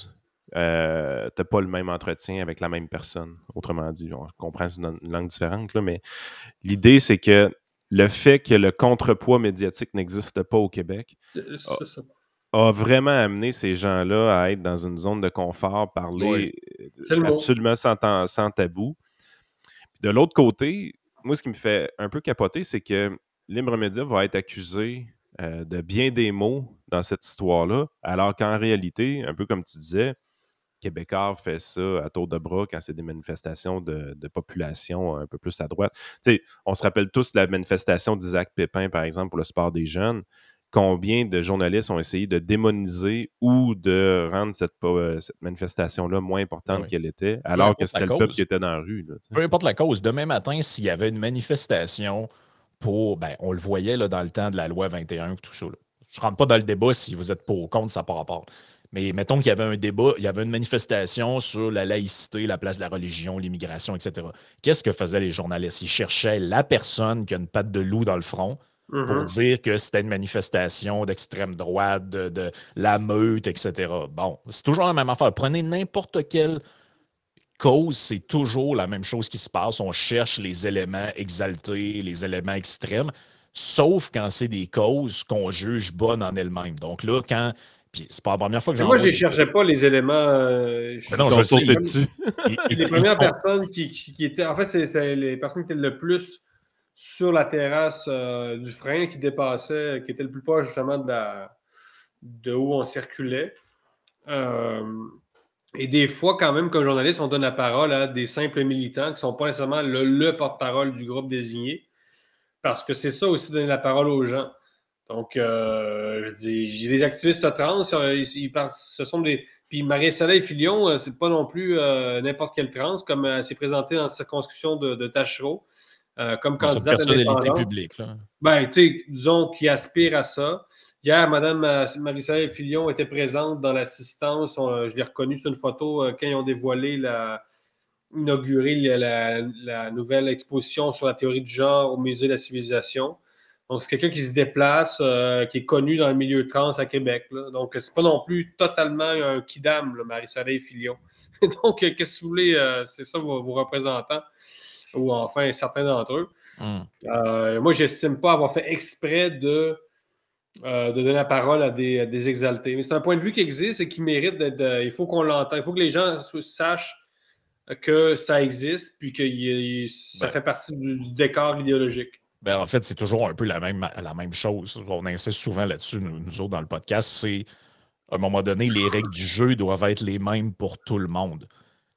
euh, tu n'as pas le même entretien avec la même personne. Autrement dit, on comprend c'est une langue différente, là, mais l'idée, c'est que le fait que le contrepoids médiatique n'existe pas au Québec C'est, c'est ça. a vraiment amené ces gens-là à être dans une zone de confort, parler oui. absolument sans, sans tabou. Puis de l'autre côté, moi, ce qui me fait un peu capoter, c'est que Libre Média va être accusé euh, de bien des mots dans cette histoire-là, alors qu'en réalité, un peu comme tu disais, Québécois fait ça à tour de bras quand c'est des manifestations de, de population un peu plus à droite. Tu sais, on se rappelle tous de la manifestation d'Isaac Pépin, par exemple, pour le sport des jeunes. Combien de journalistes ont essayé de démoniser ou de rendre cette, euh, cette manifestation-là moins importante oui. qu'elle était, alors que c'était le peuple qui était dans la rue. Là, peu importe la cause. Demain matin, s'il y avait une manifestation pour, ben, on le voyait là, dans le temps de la loi vingt et un, tout ça. Là. Je ne rentre pas dans le débat si vous êtes pour ou contre, ça n'a pas rapport. Mais mettons qu'il y avait un débat, il y avait une manifestation sur la laïcité, la place de la religion, l'immigration, et cetera. Qu'est-ce que faisaient les journalistes? Ils cherchaient la personne qui a une patte de loup dans le front mm-hmm. pour dire que c'était une manifestation d'extrême droite, de, de la meute, et cetera. Bon, c'est toujours la même affaire. Prenez n'importe quelle cause, c'est toujours la même chose qui se passe. On cherche les éléments exaltés, les éléments extrêmes, sauf quand c'est des causes qu'on juge bonnes en elles-mêmes. Donc là, quand... Puis c'est pas la première fois que j'en Moi, je ne cherchais pas les éléments. Euh, je non, je sais dessus. Les premières personnes qui, qui, qui étaient. En fait, c'est, c'est les personnes qui étaient le plus sur la terrasse euh, du frein, qui dépassaient, qui étaient le plus proche justement de, la, de où on circulait. Euh, et des fois, quand même, comme journaliste, on donne la parole à des simples militants qui ne sont pas nécessairement le, le porte-parole du groupe désigné. Parce que c'est ça aussi, donner la parole aux gens. Donc, euh, je dis, j'ai des activistes trans, ils, ils parlent, ce sont des... Puis Marie-Soleil Filion, c'est pas non plus euh, n'importe quelle trans, comme elle s'est présentée dans la circonscription de, de Tachereau, euh, comme candidate personnalité publique. Là. Ben, tu sais, disons qu'il aspire à ça. Hier, Mme Marie-Soleil Filion était présente dans l'assistance, on, je l'ai reconnue sur une photo euh, quand ils ont dévoilé la... inauguré la, la, la nouvelle exposition sur la théorie du genre au Musée de la civilisation. Donc, c'est quelqu'un qui se déplace, euh, qui est connu dans le milieu trans à Québec. Là. Donc, c'est pas non plus totalement un kidam, là, Marie-Soleil Filion. Donc, euh, qu'est-ce que vous voulez, euh, c'est ça vos, vos représentants, ou enfin certains d'entre eux. Mm. Euh, moi, j'estime pas avoir fait exprès de, euh, de donner la parole à des, à des exaltés. Mais c'est un point de vue qui existe et qui mérite d'être... Euh, il faut qu'on l'entende. Il faut que les gens sachent que ça existe, puis que y, ça ben. fait partie du, du décor idéologique. Ben, en fait, c'est toujours un peu la même, la même chose. On insiste souvent là-dessus, nous, nous autres, dans le podcast. C'est, à un moment donné, les règles du jeu doivent être les mêmes pour tout le monde.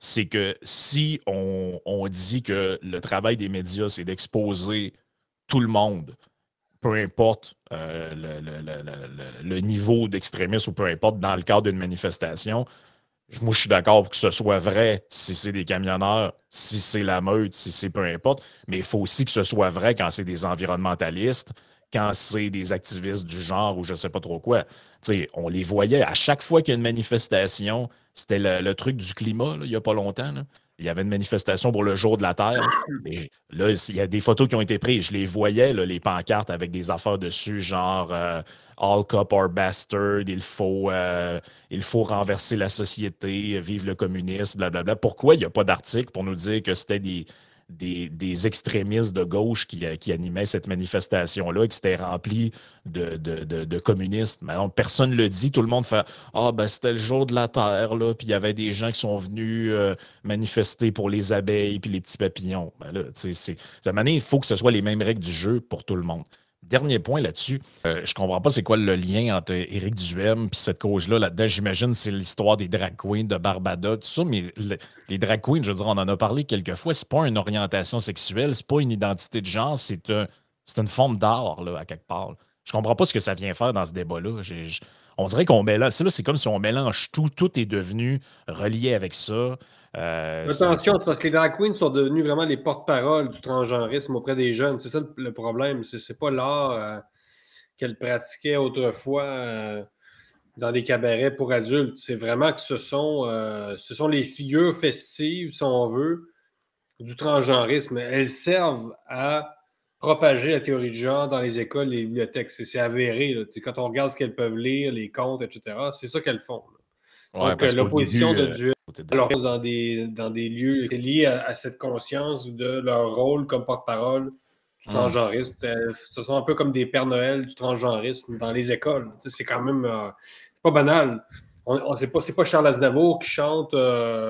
c'est que si on, on dit que le travail des médias, c'est d'exposer tout le monde, peu importe euh, le, le, le, le, le niveau d'extrémisme ou peu importe dans le cadre d'une manifestation, moi, je suis d'accord pour que ce soit vrai si c'est des camionneurs, si c'est la meute, si c'est peu importe, mais il faut aussi que ce soit vrai quand c'est des environnementalistes, quand c'est des activistes du genre ou je ne sais pas trop quoi. T'sais, on les voyait à chaque fois qu'il y a une manifestation, c'était le, le truc du climat, là, il n'y a pas longtemps. Là. Il y avait une manifestation pour le jour de la Terre. Et là, il y a des photos qui ont été prises. Je les voyais, là, les pancartes avec des affaires dessus, genre euh, All Cop or Bastard, il faut, euh, il faut renverser la société, vive le communisme, blablabla. Pourquoi il n'y a pas d'article pour nous dire que c'était des, des, des extrémistes de gauche qui, qui animaient cette manifestation-là et que c'était rempli de, de, de, de communistes? Mais non, personne ne le dit. Tout le monde fait « Ah, ben c'était le jour de la Terre, là, puis il y avait des gens qui sont venus euh, manifester pour les abeilles puis les petits papillons. » Ben là, tu sais, c'est... Cette manière, il faut que ce soit les mêmes règles du jeu pour tout le monde. Dernier point là-dessus, euh, je comprends pas c'est quoi le lien entre Éric Duhem et cette cause-là. Là-dedans, j'imagine c'est l'histoire des drag queens de Barbada, tout ça, mais le, les drag queens, je veux dire, on en a parlé quelques fois, c'est pas une orientation sexuelle, c'est pas une identité de genre, c'est un, c'est une forme d'art, là, à quelque part. Je comprends pas ce que ça vient faire dans ce débat-là. J'ai, j'ai, on dirait qu'on mélange, c'est, là, c'est comme si on mélange tout, tout est devenu relié avec ça. Euh, Attention, c'est parce que les drag queens sont devenus vraiment les porte-parole du transgenrisme auprès des jeunes. C'est ça le, le problème. C'est, c'est pas l'art euh, qu'elles pratiquaient autrefois euh, dans des cabarets pour adultes. C'est vraiment que ce sont, euh, ce sont les figures festives, si on veut, du transgenrisme. Elles servent à propager la théorie de genre dans les écoles, les bibliothèques. C'est, c'est avéré. Là. Quand on regarde ce qu'elles peuvent lire, les contes, et cetera, c'est ça qu'elles font. Là. Ouais, Donc, l'opposition début, de Duhem alors dans des, dans des lieux liés à, à cette conscience de leur rôle comme porte-parole du mmh. transgenrisme. Ce sont un peu comme des Pères Noël du transgenrisme dans les écoles. Tu sais, c'est quand même... Euh, c'est pas banal. On, on, c'est, pas, c'est pas Charles Aznavour qui chante, euh,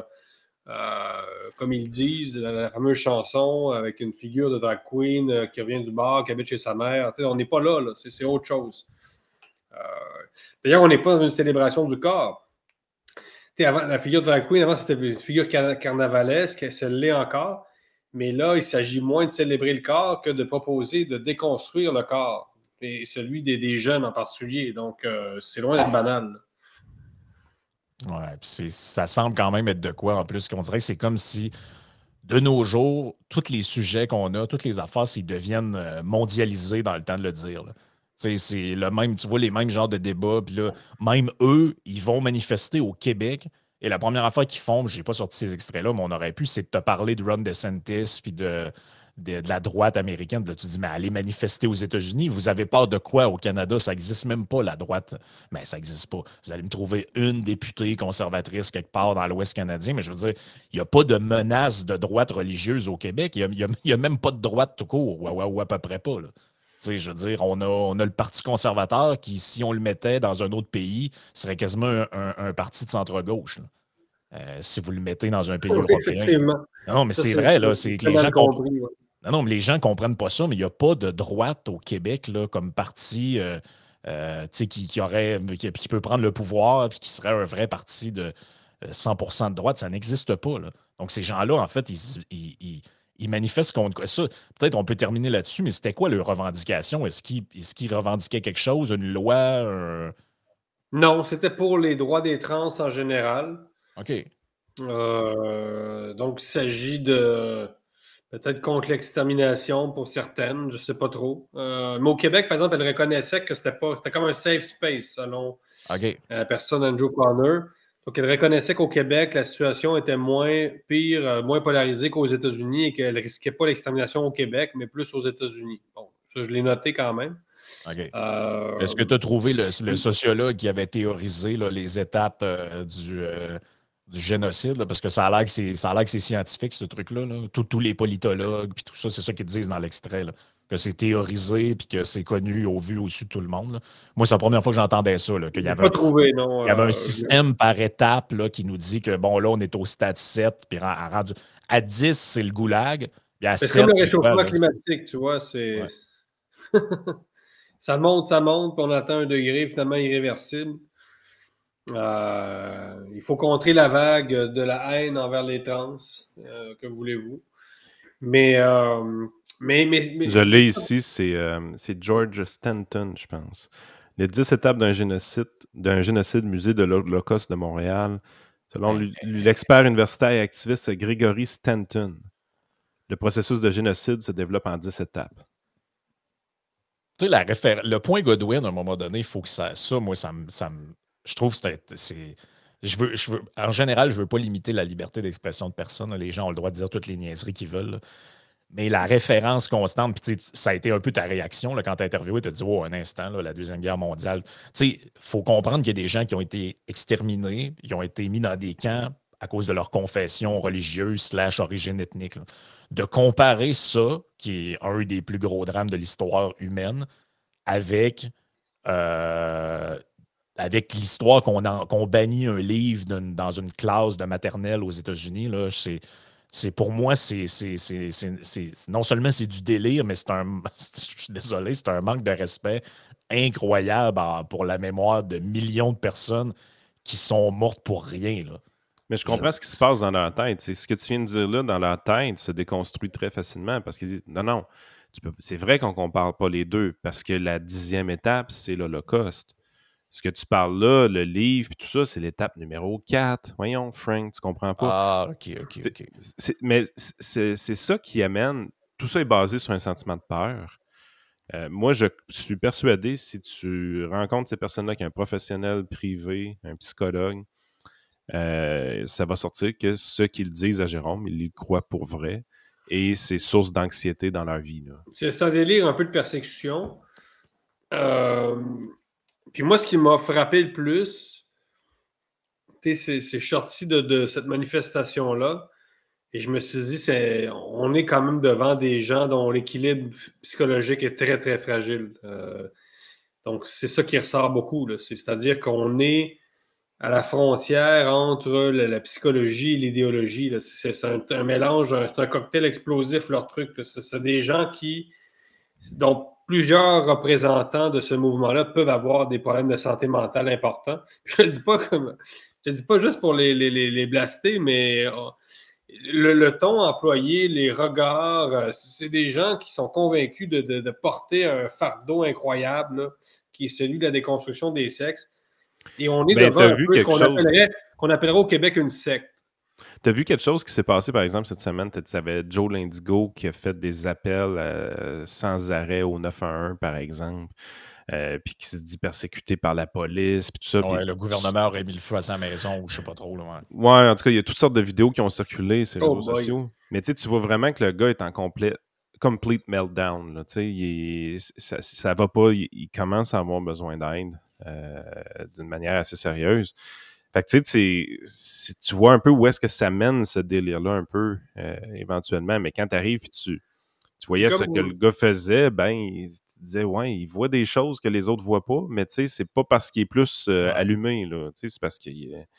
euh, comme ils disent, la, la fameuse chanson avec une figure de drag queen euh, qui revient du bar, qui habite chez sa mère. Tu sais, on n'est pas là. là. C'est, c'est autre chose. Euh, d'ailleurs, on n'est pas dans une célébration du corps. Avant, la figure de drag queen, avant, c'était une figure car- carnavalesque, ça l'est encore. Mais là, il s'agit moins de célébrer le corps que de proposer de déconstruire le corps. Et celui des, des jeunes en particulier. Donc, euh, c'est loin d'être banal. Oui, puis ça semble quand même être de quoi en plus, qu'on dirait que c'est comme si, de nos jours, tous les sujets qu'on a, toutes les affaires, ils deviennent mondialisés dans le temps de le dire. Là. C'est le même, tu vois, les mêmes genres de débats. Puis là, même eux, ils vont manifester au Québec. Et la première affaire qu'ils font, je n'ai pas sorti ces extraits-là, mais on aurait pu, c'est de te parler de Ron DeSantis puis de, de, de la droite américaine. Là, tu dis, mais allez manifester aux États-Unis. Vous avez peur de quoi au Canada? Ça n'existe même pas, la droite. Mais ça n'existe pas. Vous allez me trouver une députée conservatrice quelque part dans l'Ouest canadien. Mais je veux dire, il n'y a pas de menace de droite religieuse au Québec. Il n'y a, a, a même pas de droite tout court, ou, ou, ou à peu près pas, là. T'sais, je veux dire, on a, on a le Parti conservateur qui, si on le mettait dans un autre pays, serait quasiment un, un, un parti de centre-gauche. Euh, si vous le mettez dans un pays oui, européen. Effectivement. Non, mais ça, c'est, c'est vrai, là. C'est que les gens compris, ouais. Non, non, mais les gens ne comprennent pas ça, mais il n'y a pas de droite au Québec là, comme parti euh, euh, qui, qui, aurait, qui, qui peut prendre le pouvoir et qui serait un vrai parti de cent pour cent de droite. Ça n'existe pas. Là. Donc, ces gens-là, en fait, ils. ils, ils Ils manifestent contre ça. Peut-être on peut terminer là-dessus, mais c'était quoi leur revendication? Est-ce qu'ils, est-ce qu'ils revendiquaient quelque chose, une loi? Un... Non, c'était pour les droits des trans en général. OK. Euh, donc, il s'agit de peut-être contre l'extermination pour certaines, je ne sais pas trop. Euh, mais au Québec, par exemple, elle reconnaissait que c'était pas, c'était comme un safe space, selon okay. la personne Andrew Connor. Donc, elle reconnaissait qu'au Québec, la situation était moins pire, euh, moins polarisée qu'aux États-Unis et qu'elle ne risquait pas l'extermination au Québec, mais plus aux États-Unis. Bon, ça, je l'ai noté quand même. Okay. Euh, Est-ce que tu as trouvé le, le sociologue qui avait théorisé là, les étapes euh, du, euh, du génocide? Là, parce que ça a l'air que c'est, ça a l'air que c'est scientifique, ce truc-là. Là. Tous, tous les politologues, puis tout ça, c'est ça qu'ils disent dans l'extrait. Là. Que c'est théorisé puis que c'est connu au vu, au su de tout le monde. Là. Moi, c'est la première fois que j'entendais ça. Là, qu'il y avait, pas trouvé, non, il y avait euh, un système je... par étape là, qui nous dit que, bon, là, on est au stade sept, puis à, rendu, à dix, c'est le goulag. Puis à c'est sept, comme le réchauffement quoi, climatique, tu vois. C'est... Ouais. ça monte, ça monte, puis on atteint un degré finalement irréversible. Euh, il faut contrer la vague de la haine envers les trans. Euh, que voulez-vous? Mais, euh, mais, mais, mais, Je l'ai ici, c'est euh, c'est George Stanton, je pense. Les dix étapes d'un génocide, d'un génocide musée de l'Holocauste de Montréal, selon l'expert universitaire et activiste Gregory Stanton. Le processus de génocide se développe en dix étapes. Tu sais, la réfé- le point Godwin, à un moment donné, il faut que ça. Ça, moi, ça me. ça me- Je trouve que c'est. c'est- Je veux, je veux, en général, je ne veux pas limiter la liberté d'expression de personne. Les gens ont le droit de dire toutes les niaiseries qu'ils veulent. Là. Mais la référence constante, puis tu sais, ça a été un peu ta réaction là, quand tu as interviewé, tu as dit oh, un instant, là, la Deuxième Guerre mondiale. Il faut comprendre qu'il y a des gens qui ont été exterminés, ils ont été mis dans des camps à cause de leur confession religieuse slash origine ethnique. Là. De comparer ça, qui est un des plus gros drames de l'histoire humaine, avec, euh, avec l'histoire qu'on en- qu'on bannit un livre d'une- dans une classe de maternelle aux États-Unis, là, c'est. C'est pour moi, c'est c'est- c'est- c'est- c'est- non seulement c'est du délire, mais c'est un. Je suis désolé, c'est un manque de respect incroyable en- pour la mémoire de millions de personnes qui sont mortes pour rien. Là. Mais je comprends ce qui se passe dans leur tête. C'est ce que tu viens de dire là, dans leur tête, se déconstruit très facilement parce qu'ils disent non, non, tu peux- c'est vrai qu'on ne compare pas les deux parce que la dixième étape, c'est l'Holocauste. Ce que tu parles là, le livre, puis tout ça, c'est l'étape numéro quatre. Voyons, Frank, tu comprends pas. Ah, OK, OK, C'est- OK. c'est- mais c'est c'est ça qui amène. Tout ça est basé sur un sentiment de peur. Euh, moi, je suis persuadé, si tu rencontres ces personnes-là qui est un professionnel privé, un psychologue, euh, ça va sortir que ce qu'ils disent à Jérôme, ils le croient pour vrai et c'est source d'anxiété dans leur vie. Là. C'est c'est un délire un peu de persécution. Euh, Puis moi, ce qui m'a frappé le plus, c'est c'est je suis sorti de, de cette manifestation-là et je me suis dit, c'est, on est quand même devant des gens dont l'équilibre psychologique est très, très fragile. Euh, donc, c'est ça qui ressort beaucoup. là. C'est- C'est-à-dire qu'on est à la frontière entre la, la psychologie et l'idéologie. là. C'est c'est un, un mélange, un- c'est un cocktail explosif, leur truc. là. C'est c'est des gens qui, dont plusieurs représentants de ce mouvement-là peuvent avoir des problèmes de santé mentale importants. Je ne le dis pas comme. Je le dis pas juste pour les, les, les, les blaster, mais euh, le, le ton employé, les regards, euh, c'est des gens qui sont convaincus de, de, de porter un fardeau incroyable, là, qui est celui de la déconstruction des sexes. Et on est Ben, devant t'as un vu peu ce quelque qu'on chose. appellerait, qu'on appellerait au Québec une secte. Tu as vu quelque chose qui s'est passé, par exemple, cette semaine? Tu savais Joe Lindigo qui a fait des appels euh, sans arrêt au neuf un un, par exemple, euh, puis qui se dit persécuté par la police, puis tout ça. Ouais, puis- le gouvernement aurait mis le feu à sa maison ou je sais pas trop. Là, ouais. Ouais, en tout cas, il y a toutes sortes de vidéos qui ont circulé sur les Oh réseaux boy. sociaux. Mais tu sais, tu vois vraiment que le gars est en complet, complete meltdown. Là, tu sais, il est- ça, ça va pas, il, il commence à avoir besoin d'aide euh, d'une manière assez sérieuse. Fait que tu sais, c'est- c'est- tu vois un peu où est-ce que ça mène ce délire-là un peu, euh, éventuellement. Mais quand tu arrives et tu, tu voyais Comme ce que vous- le gars faisait, ben, il tu disais, ouais, il voit des choses que les autres voient pas, mais tu sais, c'est pas parce qu'il est plus euh, Ouais. allumé, là. Tu sais, c'est parce qu'il y a-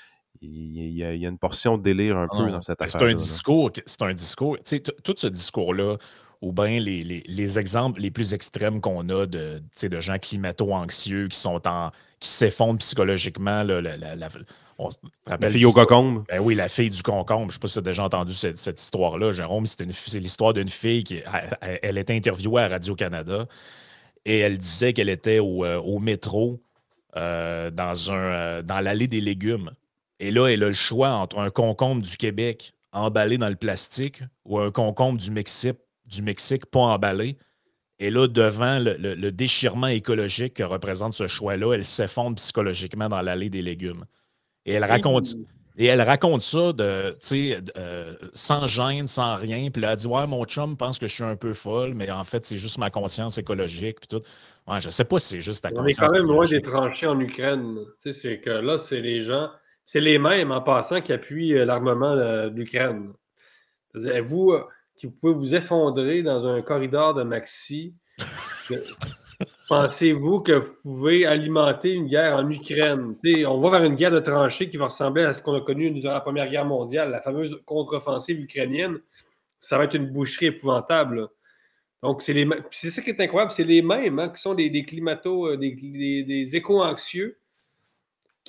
il y, a, il y a une portion de délire un Ah peu non, dans cette c'est affaire-là. un là. discours, qui- c'est un discours, tu sais, t- tout ce discours-là, ou bien les, les- les exemples les plus extrêmes qu'on a de, tu sais, de gens climato-anxieux qui sont en qui s'effondrent psychologiquement. Là, la, la- la- on se La rappelle fille au l'histoire- cocombe. Ben oui, la fille du concombre. Je ne sais pas si tu as déjà entendu cette, cette histoire-là, Jérôme. C'est une- c'est l'histoire d'une fille qui elle, elle- elle était interviewée à Radio-Canada et elle disait qu'elle était au, euh, au métro euh, dans, un, euh, dans l'allée des légumes. Et là, elle a le choix entre un concombre du Québec emballé dans le plastique ou un concombre du Mexique, du Mexique pas emballé. Et là, devant le, le- le déchirement écologique que représente ce choix-là, elle s'effondre psychologiquement dans l'allée des légumes. Et elle raconte, et elle raconte ça de, tu sais, euh, sans gêne, sans rien. Puis là, elle dit ouais, mon chum pense que je suis un peu folle, mais en fait, c'est juste ma conscience écologique. Puis tout. Ouais, je sais pas si c'est juste ta On est conscience quand même loin des écologique. tranchées en Ukraine. Tu sais, c'est que là, c'est les gens, c'est les mêmes en passant qui appuient euh, l'armement euh, d'Ukraine. C'est-à-dire, vous, euh, qui pouvez vous effondrer dans un corridor de Maxi, que- pensez-vous que vous pouvez alimenter une guerre en Ukraine? Tu sais, on va vers une guerre de tranchées qui va ressembler à ce qu'on a connu durant la Première Guerre mondiale, la fameuse contre-offensive ukrainienne. Ça va être une boucherie épouvantable. là. Donc, c'est les mêmes- puis c'est ça qui est incroyable, c'est les mêmes hein, qui sont des, des climato, euh, des, des- des éco-anxieux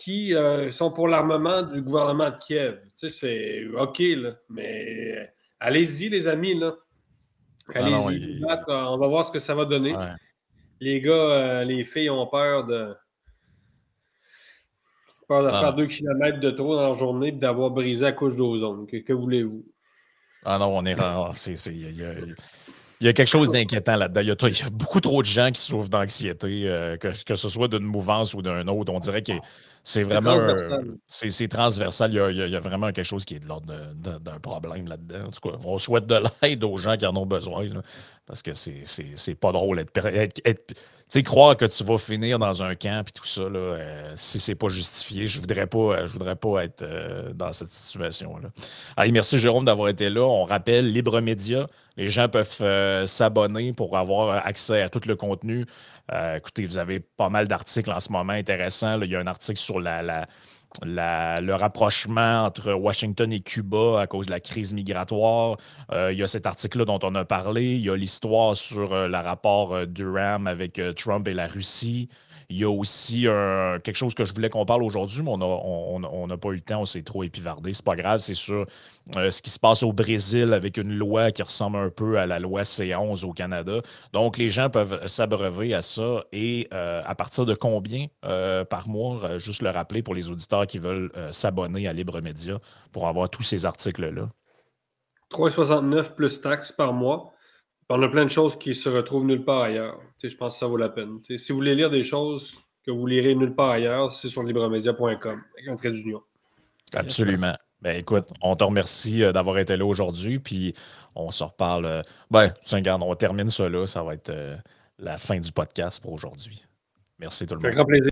qui euh, sont pour l'armement du gouvernement de Kiev. Tu sais, c'est OK, là, mais allez-y, les amis, là. Allez-y, non, il... on va voir ce que ça va donner. Ouais. Les gars, euh, les filles ont peur de, peur de ah. faire deux kilomètres de trop dans la journée et d'avoir brisé la couche d'ozone. Que, que voulez-vous? Ah non, on est... c'est, c'est, il, y a, il y a quelque chose d'inquiétant là-dedans. Il y, a, il y a beaucoup trop de gens qui souffrent d'anxiété, euh, que, que ce soit d'une mouvance ou d'un autre. On dirait que c'est vraiment... C'est transversal. Euh, c'est, c'est transversal. Il y, a, il y a vraiment quelque chose qui est de l'ordre de, de, d'un problème là-dedans. En tout cas, on souhaite de l'aide aux gens qui en ont besoin, là, parce que c'est, c'est, c'est pas drôle d'être... Être, être, tu sais, croire que tu vas finir dans un camp et tout ça, là, euh, si c'est pas justifié, je voudrais pas, je voudrais pas être euh, dans cette situation-là. Allez, merci Jérôme d'avoir été là. On rappelle, Libre Média, les gens peuvent euh, s'abonner pour avoir accès à tout le contenu. Euh, écoutez, vous avez pas mal d'articles en ce moment intéressants. Là, il y a un article sur la, la, la, le rapprochement entre Washington et Cuba à cause de la crise migratoire. Euh, il y a cet article-là dont on a parlé. Il y a l'histoire sur euh, le rapport euh, Durham avec euh, Trump et la Russie. Il y a aussi euh, quelque chose que je voulais qu'on parle aujourd'hui, mais on n'a on, on, on pas eu le temps, on s'est trop épivardé. C'est pas grave, c'est sur euh, ce qui se passe au Brésil avec une loi qui ressemble un peu à la loi C onze au Canada. Donc, les gens peuvent s'abreuver à ça. Et euh, à partir de combien euh, par mois, euh, juste le rappeler pour les auditeurs qui veulent euh, s'abonner à Libre Média pour avoir tous ces articles-là. trois virgule soixante-neuf plus taxes par mois. On a plein de choses qui se retrouvent nulle part ailleurs. T'sais, je pense que ça vaut la peine. T'sais, si vous voulez lire des choses que vous lirez nulle part ailleurs, c'est sur libremedia point com avec un trait d'union. Absolument. Ben écoute, on te remercie euh, d'avoir été là aujourd'hui, puis on se reparle. Euh, ben, regarde, on termine ça là. Ça va être euh, la fin du podcast pour aujourd'hui. Merci tout le monde. Un grand plaisir.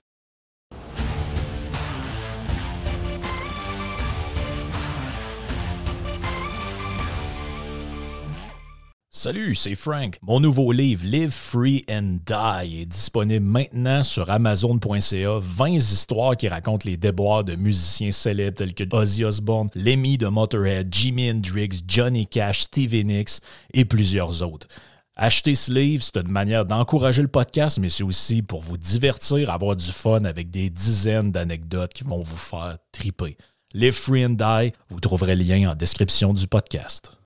Salut, c'est Frank. Mon nouveau livre, Live Free and Die, est disponible maintenant sur amazon point c a. vingt histoires qui racontent les déboires de musiciens célèbres tels que Ozzy Osbourne, Lemmy de Motorhead, Jimi Hendrix, Johnny Cash, Stevie Nicks et plusieurs autres. Acheter ce livre, c'est une manière d'encourager le podcast, mais c'est aussi pour vous divertir, avoir du fun avec des dizaines d'anecdotes qui vont vous faire triper. Live Free and Die, vous trouverez le lien en description du podcast.